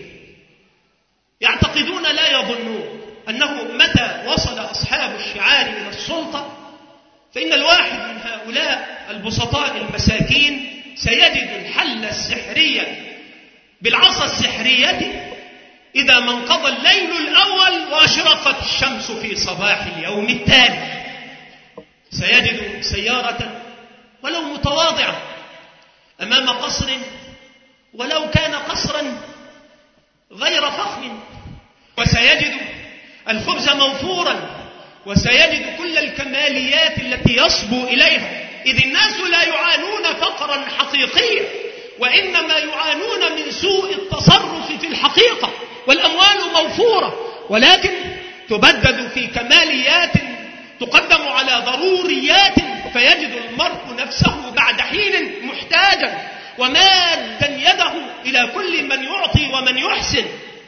يعتقدون لا يظنون أنه متى وصل أصحاب الشعار إلى السلطة فإن الواحد من هؤلاء البسطاء المساكين سيجد الحل السحري بالعصا السحرية إذا ما انقضى الليل الأول وأشرقت الشمس في صباح اليوم التالي. سيجد سيارة ولو متواضعة أمام قصر ولو كان قصرا غير فخم، وسيجد الخبز موفورا، وسيجد كل الكماليات التي يصبو إليها، إذ الناس لا يعانون فقرا حقيقيا وإنما يعانون من سوء التصرف في الحقيقة، والأموال موفورة ولكن تبدد في كماليات تقدم على ضروريات، فيجد المرء نفسه بعد حين محتاجا ومادا يده إلى كل من يعطي ومن يحسن.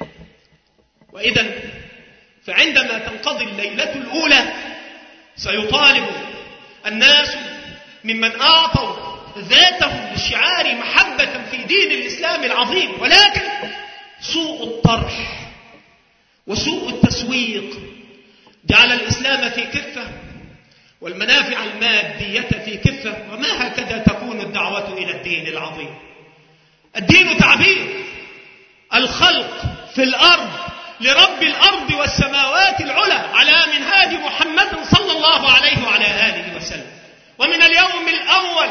وإذا فعندما تنقضي الليلة الأولى سيطالب الناس ممن أعطوا ذاتهم للشعار محبة في دين الإسلام العظيم، ولكن سوء الطرح وسوء التسويق جعل الإسلام في كفة والمنافع المادية في كفة، وما هكذا تكون الدعوة إلى الدين العظيم. الدين تعبير الخلق في الأرض لرب الأرض والسماوات العلى على منهاج محمد صلى الله عليه وعلى آله وسلم. ومن اليوم الأول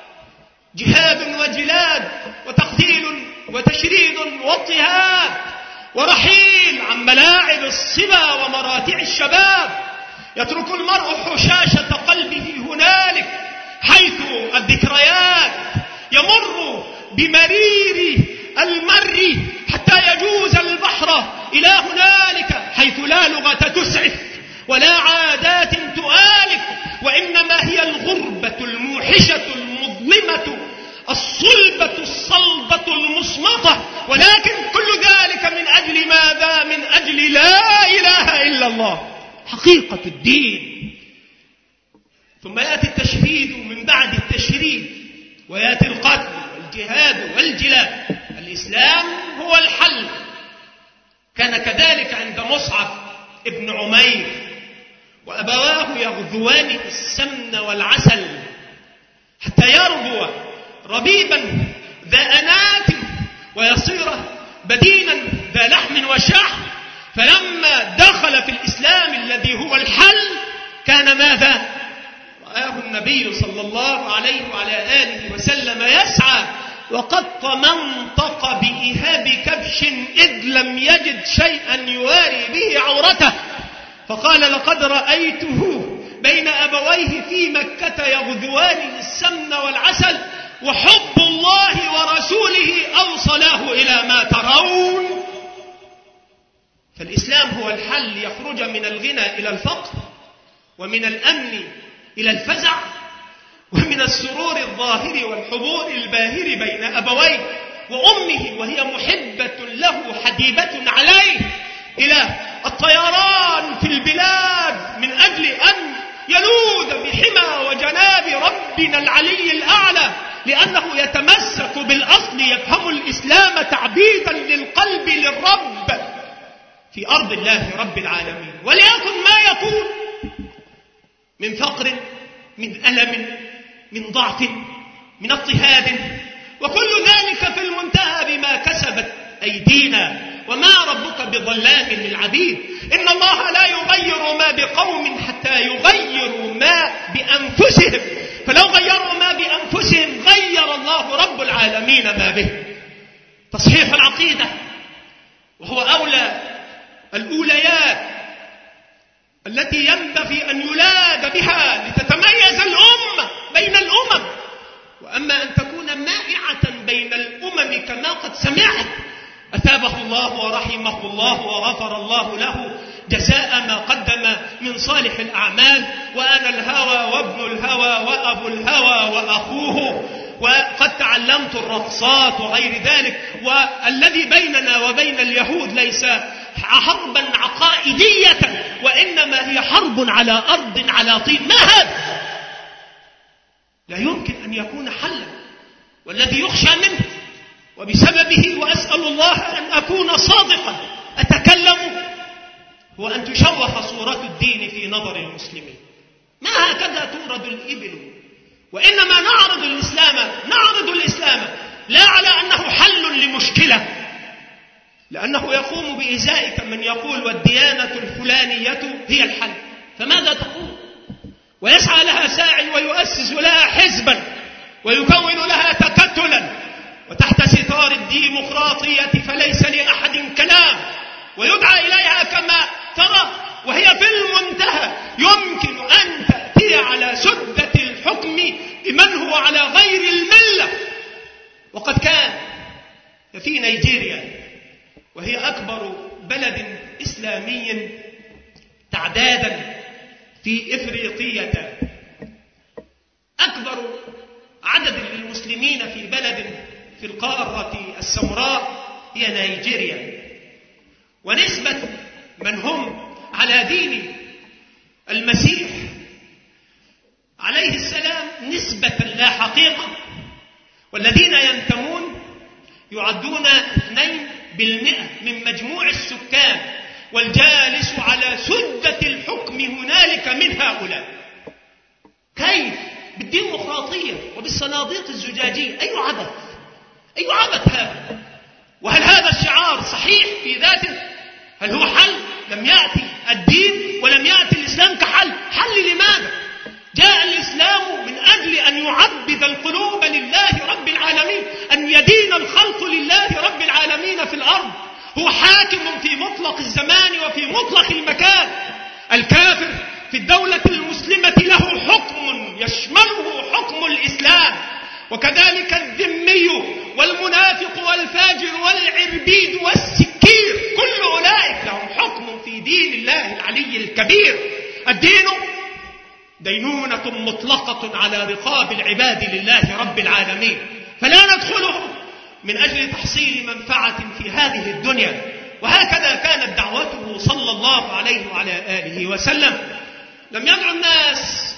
جهاد وجلاد وتقتيل وتشريد واضطهاد ورحيل عن ملاعب الصبا ومراتع الشباب، يترك المرء حشاشة قلبه هنالك حيث الذكريات يمر بمرير المر حتى يجوز البحر إلى هنالك حيث لا لغة تسعف ولا عادات تؤالف، وإنما هي الغربة الموحشة المظلمة الصلبة الصلبة المصمتة، ولكن كل ذلك من أجل ماذا؟ من أجل لا إله إلا الله حقيقة الدين. ثم يأتي التشريد من بعد التشريد ويأتي القتل والجهاد والجلاد. الإسلام هو الحل. كان كذلك عند مصعب ابن عمير وأبواه يغذوان السمن والعسل حتى يربو ربيبا ذا أنات ويصير بدينا ذا لحم وشحم. فلما دخل في الإسلام الذي هو الحل كان ماذا؟ رآه النبي صلى الله عليه وعلى آله وسلم يسعى وقد تمنطق بإهاب كبش إذ لم يجد شيئا يواري به عورته، فقال لقد رأيته بين أبويه في مكة يغذوان السمن والعسل وحب الله ورسوله أوصله إلى ما ترون. فالإسلام هو الحل يخرج من الغنى إلى الفقر ومن الأمن إلى الفزع ومن السرور الظاهر والحبور الباهر بين أبويه وأمه وهي محبة له حبيبة عليه إلى الطيران في البلاد من أجل أن يلوذ بحمى وجناب ربنا العلي الأعلى، لأنه يتمسك بالأصل يفهم الإسلام تعبيدا للقلب للرب في أرض الله رب العالمين. وليكن ما يكون من فقر من ألم من ضعف من اضطهاد وكل ذلك في المنتهى بما كسبت أيدينا، وما ربك بظلام للعبيد. إن الله لا يغير ما بقوم حتى يغيروا ما بأنفسهم، فلو غيروا ما بأنفسهم غير الله رب العالمين ما به. تصحيح العقيدة وهو أولى الأوليات التي ينبغي أن يلاد بها لتتميز الأمة بين الأمم، وأما أن تكون مائعة بين الأمم كما قد سمعت. أثابه الله ورحمه الله وغفر الله له جزاء ما قدم من صالح الأعمال. وأنا الهوى وابن الهوى وأبو الهوى وأخوه، وقد تعلمت الرقصات وغير ذلك. والذي بيننا وبين اليهود ليس حربا عقائدية، وإنما هي حرب على أرض على طين. ما هذا؟ لا يمكن أن يكون حلا. والذي يخشى منه وبسببه، وأسأل الله أن أكون صادقا أتكلم، هو أن تشوه صورة الدين في نظر المسلمين. ما هكذا تورد الإبل. وإنما نعرض الإسلام لا على أنه حل لمشكلة، لأنه يقوم بإزائك من يقول والديانة الفلانية هي الحل. فماذا تقول؟ ويسعى لها ساعي ويؤسس لها حزبا ويكون لها تكتلا، وتحت ستار الديمقراطية فليس لأحد كلام، ويدعى إليها كما ترى، وهي في المنتهى يمكن أن تأتي على سدة الحكم لمن هو على غير الملة. وقد كان في نيجيريا، وهي أكبر بلد إسلامي تعدادا في إفريقية، أكبر عدد للمسلمين في بلد في القارة السمراء هي نيجيريا. ونسبة من هم على دين المسيح عليه السلام نسبة لا حقيقة، والذين ينتمون يعدون 2% من مجموع السكان، والجالس على سدة الحكم هنالك من هؤلاء. كيف؟ بالديمقراطية وبالصناديق الزجاجية. أي عبث هذا؟ وهل هذا الشعار صحيح في ذاته؟ هل هو حل؟ لم يأتي الدين ولم يأتي الإسلام كحل. حل لماذا؟ جاء الإسلام من أجل أن يعبد القلوب لله رب العالمين، أن يدين الخلق لله رب العالمين في الأرض. هو حاكم في مطلق الزمان وفي مطلق المكان. الكافر في الدولة المسلمة له حكم يشمله حكم الإسلام، وكذلك الذمي والمنافق والفاجر والعربيد والسكير، كل أولئك لهم حكم في دين الله العلي الكبير. الدين دينونة مطلقة على رقاب العباد لله رب العالمين، فلا ندخله من أجل تحصيل منفعة في هذه الدنيا. وهكذا كانت دعوته صلى الله عليه وعلى آله وسلم. لم يدعو الناس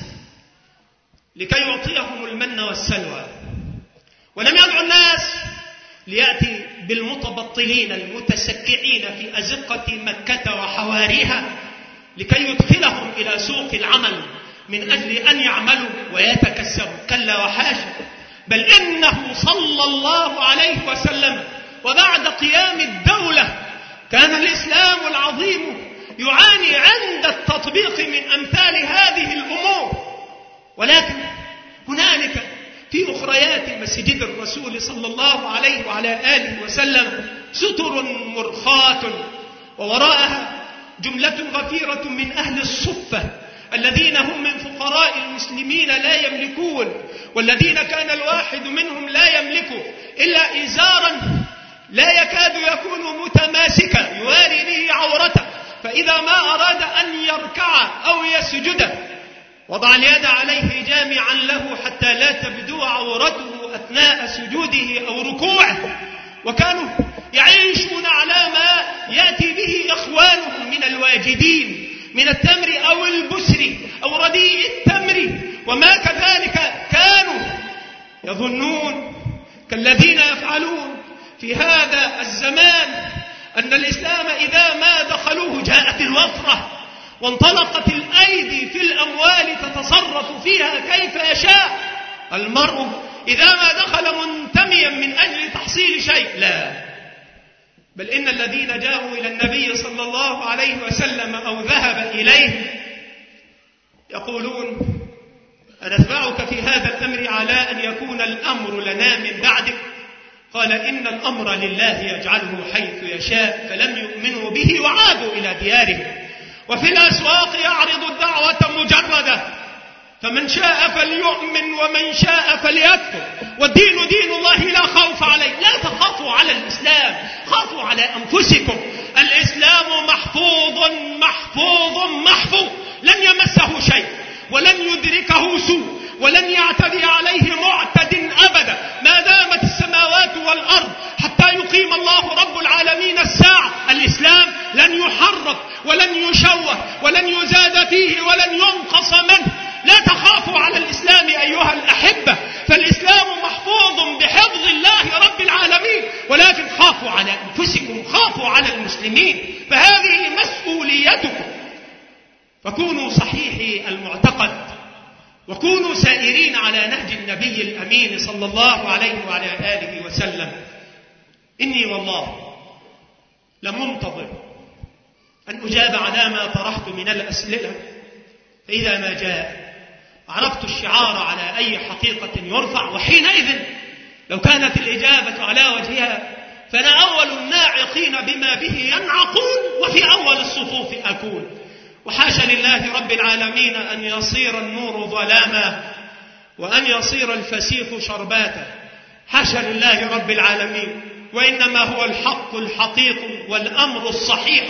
لكي يعطيهم المن والسلوى، ولم يدعو الناس ليأتي بالمتبطلين المتسكعين في أزقة مكة وحواريها لكي يدخلهم إلى سوق العمل من أجل أن يعملوا ويتكسبوا. كلا وحاشا، بل إنه صلى الله عليه وسلم وبعد قيام الدولة كان الإسلام العظيم يعاني عند التطبيق من أمثال هذه الأمور. ولكن هنالك في أخريات مسجد الرسول صلى الله عليه وعلى آله وسلم ستر مرخاة، ووراءها جملة غفيرة من أهل الصفة الذين هم من فقراء المسلمين لا يملكون، والذين كان الواحد منهم لا يملك إلا إزارا لا يكاد يكون متماسكا يواري به عورته، فإذا ما أراد أن يركع أو يسجد وضع اليد عليه جامعا له حتى لا تبدو عورته أثناء سجوده أو ركوعه. وكانوا يعيشون على ما يأتي به إخوانهم من الواجدين من التمر أو البسر أو رديء التمر، وما كذلك كانوا يظنون كالذين يفعلون في هذا الزمان أن الإسلام إذا ما دخلوه جاءت الوفرة وانطلقت الأيدي في الأموال تتصرف فيها كيف يشاء. المرء إذا ما دخل منتميا من أجل تحصيل شيء، لا، بل إن الذين جاءوا إلى النبي صلى الله عليه وسلم أو ذهب إليه يقولون أنتبعك في هذا الأمر على أن يكون الأمر لنا من بعدك؟ قال إن الأمر لله يجعله حيث يشاء، فلم يؤمنوا به وعادوا إلى ديارهم. وفي الأسواق يعرض الدعوة مجردة، فمن شاء فليؤمن ومن شاء فليكفر، والدين دين الله لا خوف عليه. لا تخافوا على الإسلام، خافوا على أنفسكم. الإسلام محفوظ محفوظ محفوظ، لن يمسه شيء ولن يدركه سوء ولن يعتدي عليه معتد أبدا ما دامت السماوات والأرض حتى يقيم الله رب العالمين الساعة. الإسلام لن يحرف ولن يشوه ولن يزاد فيه ولن ينقص منه. لا تخافوا على الإسلام أيها الأحبة، فالإسلام محفوظ بحفظ الله رب العالمين، ولكن خافوا على أنفسكم، خافوا على المسلمين، فهذه مسؤوليتكم. فكونوا صحيحي المعتقد، وكونوا سائرين على نهج النبي الأمين صلى الله عليه وعلى آله وسلم. إني والله لمنتظر أن أجاب على ما طرحت من الأسئلة، فإذا ما جاء عرفت الشعار على أي حقيقة يرفع، وحينئذ لو كانت الإجابة على وجهها فأنا أول الناعقين بما به ينعقون وفي أول الصفوف أكون. وحاشا لله رب العالمين أن يصير النور ظلاما وأن يصير الفسيخ شرباتا، حاشا لله رب العالمين، وإنما هو الحق الحقيق والأمر الصحيح،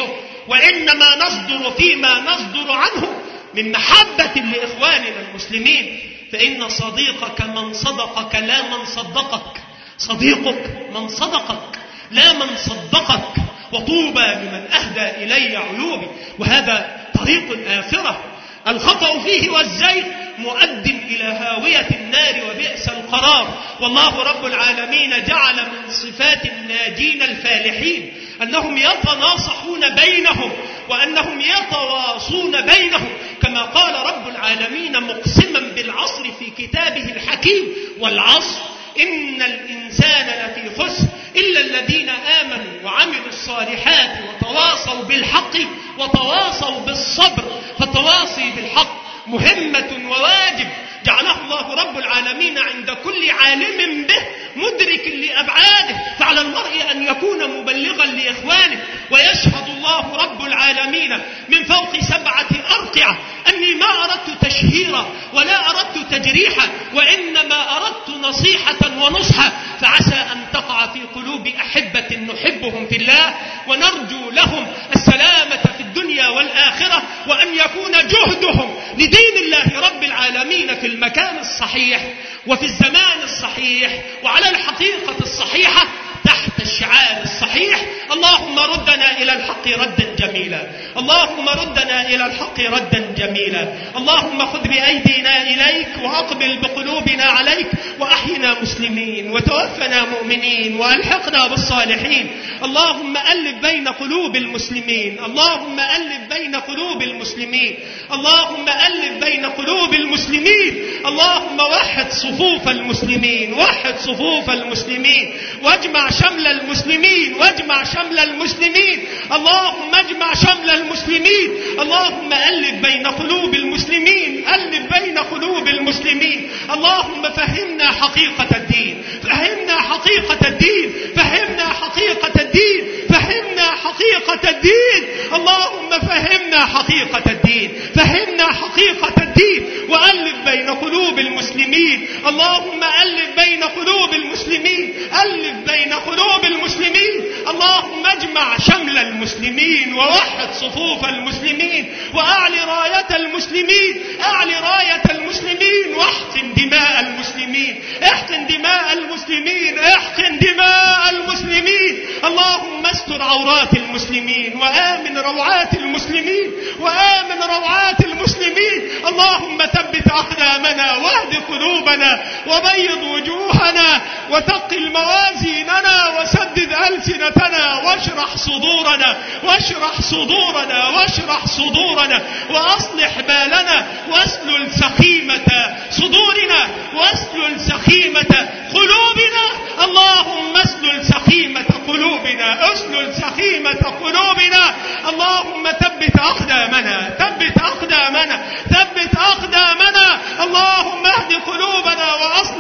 وإنما نصدر فيما نصدر عنه من محبة لإخواننا المسلمين. فإن صديقك من صدقك لا من صدقك، صديقك من صدقك لا من صدقك، وطوبى لمن أهدى إلي عيوبي. وهذا طريق الآخرة، الخطأ فيه والزيغ مؤد إلى هاوية النار وبئس القرار. والله رب العالمين جعل من صفات الناجين الفالحين أنهم يتناصحون بينهم وأنهم يتواصون بينهم، كما قال رب العالمين مقسما بالعصر في كتابه الحكيم: والعصر إن الإنسان لفي خسر إلا الذين آمنوا وعملوا الصالحات وتواصوا بالحق وتواصوا بالصبر. فالتواصي بالحق مهمة وواجب جعله الله رب العالمين عند كل عالم به مدرك لأبعاده، فعلى المرء أن يكون مبلغا لإخوانه. ويشهد الله رب العالمين من فوق 7 أرقعة أني ما أردت تشهيرا ولا أردت تجريحا، وإنما أردت نصيحة ونصحا، فعسى أن تقع في قلوب أحبة نحبهم في الله ونرجو لهم السلامة في الدنيا والآخرة، وأن يكون جهدهم لدين الله رب العالمين في المكان الصحيح وفي الزمان الصحيح وعلى الحقيقة الصحيحة تحت الشعار الصحيح. اللهم ردنا إلى الحق ردا جميلا، اللهم ردنا إلى الحق ردا جميلا. اللهم خذ بأيدينا إليك وأقبل بقلوبنا عليك، وأحينا مسلمين وتوفنا مؤمنين وألحقنا بالصالحين. اللهم ألف بين قلوب المسلمين، اللهم ألف بين قلوب المسلمين، اللهم ألف بين قلوب المسلمين. اللهم وحد صفوف المسلمين، وحد صفوف المسلمين، واجمع شمل المسلمين، واجمع شمل المسلمين. اللهم اجمع شمل المسلمين. اللهم ألف بين قلوب المسلمين، ألف بين قلوب المسلمين. اللهم فهمنا حقيقة الدين، فهمنا حقيقة الدين، فهمنا حقيقة الدين، فهمنا حقيقة الدين. اللهم فهمنا حقيقة الدين، فهمنا حقيقة الدين، وألف بين قلوب المسلمين. اللهم ألف بين قلوب المسلمين، ألف بين قلوب المسلمين. اللهم اجمع شمل المسلمين ووحد صفوف المسلمين، وأعلي راية المسلمين، أعلي راية المسلمين، واحقن دماء المسلمين، احقن دماء المسلمين، احقن دماء المسلمين. اللهم استر عورات المسلمين وآمن روعات المسلمين، وآمن روعات المسلمين. اللهم ثبت أقدامنا واهد قلوبنا وبيض وجوهنا وثقل موازيننا وسدد ألسنتنا واشرح صدورنا، واشرح صدورنا، واشرح صدورنا، وأصلح بالنا، واسلل سخيمة صدورنا، واسلل سخيمة قلوبنا. اللهم اسلل سخيمة قلوبنا، اسلل سخيمة قلوبنا. اللهم ثبت أقدامنا، ثبت أقدامنا، ثبت أقدامنا. اللهم اهد قلوبنا وأصلح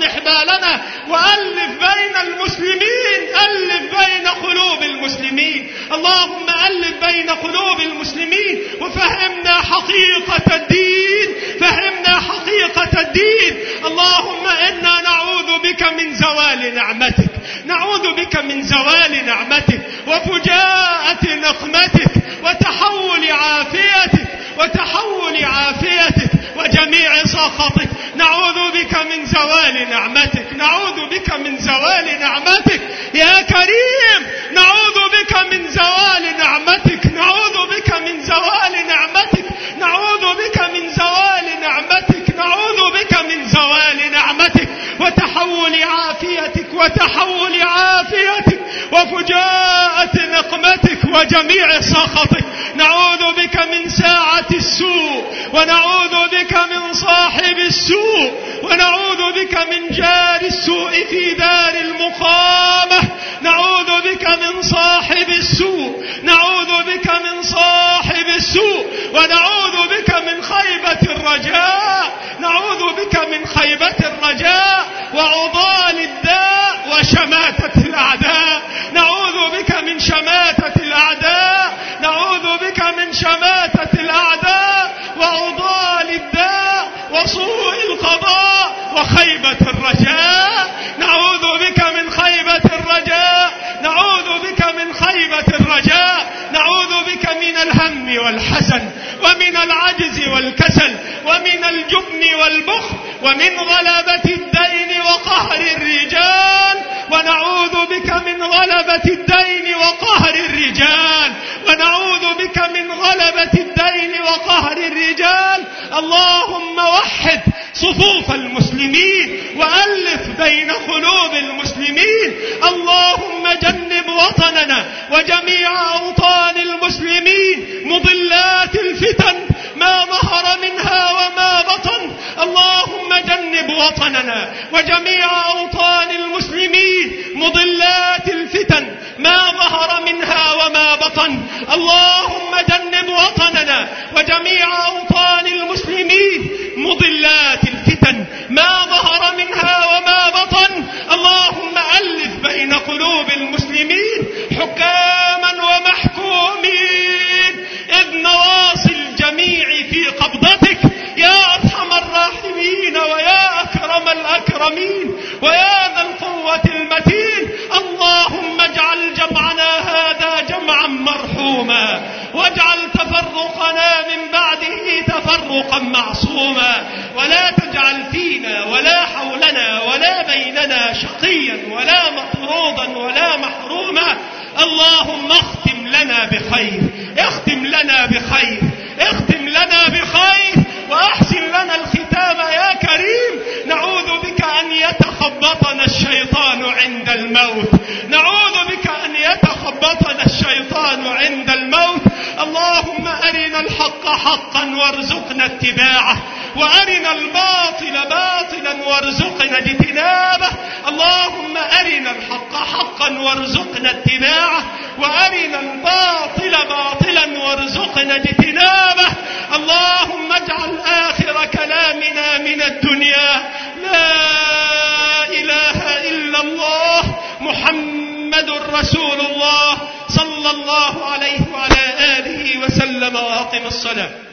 وأصلح بالنا وألف بين المسلمين، ألف بين قلوب المسلمين. اللهم ألف بين قلوب المسلمين وفهمنا حقيقة الدين، فهمنا حقيقة الدين. اللهم إنا نعوذ بك من زوال نعمتك، نعوذ بك من زوال نعمتك وفجاءة نقمتك وتحول عافيتك، وتحول عافيتك وجميع سخطك. نعوذ بك من زوال نعمتك، نعوذ بك من زوال نعمتك يا كريم، نعوذ بك من زوال نعمتك، نعوذ بك من زوال نعمتك، نعوذ بك من زوال نعمتك، نعوذ بك من زوال نعمتك وتحول عافيتك، وتحول عافيتك وفجاءة نقمتك وجميع سخطك. نعوذ بك من ساعة السوء، ونعوذ بك من صاحب السوء، ونعوذ بك من جار السوء في دار المقامة. نعوذ بك من صاحب السوء، نعوذ بك من صاحب السوء، ونعوذ بك من خيبة الرجاء، نعوذ بك من خيبة الرجاء وعضال الداء وشماتة الأعداء. نعوذ بك من شماتة الأعداء، نعوذ بك من شماتة الأعداء وعضال الداء وسوء القضاء وخيبة الرجاء. نعوذ بك من خيبة الرجاء، نعوذ بك من خيبة الرجاء، نعوذ بك من الهم والحزن ومن العجز والكسل ومن الجبن والبخل ومن غلبة الدين وقهر الرجال. ونعوذ بك من غلبة الدين وقهر الرجال، ونعوذ بك من غلبة الدين وقهر الرجال. اللهم وحد صفوف المسلمين وألف بين قلوب المسلمين. اللهم جنب وطننا وجميع أوطان المسلمين مضلات الفتن ما ظهر منها وما بطن. اللهم جنب وطننا وجميع أوطان المسلمين مضلات الفتن ما ظهر منها وما بطن. اللهم جنب وطننا وجميع أوطان المسلمين مضلات الفتن ما ظهر منها وما بطن. اللهم ألف بين قلوب المسلمين حكاما ومحكومين، إذ نواصي الجميع في قبضتك يا أرحم الراحمين ويا أكرم الأكرمين ويا ذا القوة المتين. اللهم اجعل جمعنا هذا جمعا مرحوما، واجعل تفرقنا من بعده تفرقا معصوما، ولا تجعل فينا ولا حولنا ولا بيننا شقيا ولا مطرودا ولا محروما. اللهم اختم لنا بخير، اختم لنا بخير، اختم لنا بخير وأحسن لنا الختام يا كريم. نعوذ بك أن يتخبطنا الشيطان عند الموت، نعوذ بك أن يتخبطنا الشيطان عند الموت. اللهم أرنا الحق حقا وارزقنا اتباعه، وأرنا الباطل باطلا وارزقنا اجتنابه. اللهم أرنا الحق حقا وارزقنا اتباعه، وأرنا الباطل باطلا وارزقنا اجتنابه. اللهم اجعل آخر كلامنا من الدنيا لا إله إلا الله محمد رسول الله صلى الله عليه وعلى آله وسلم. وأقم الصلاة.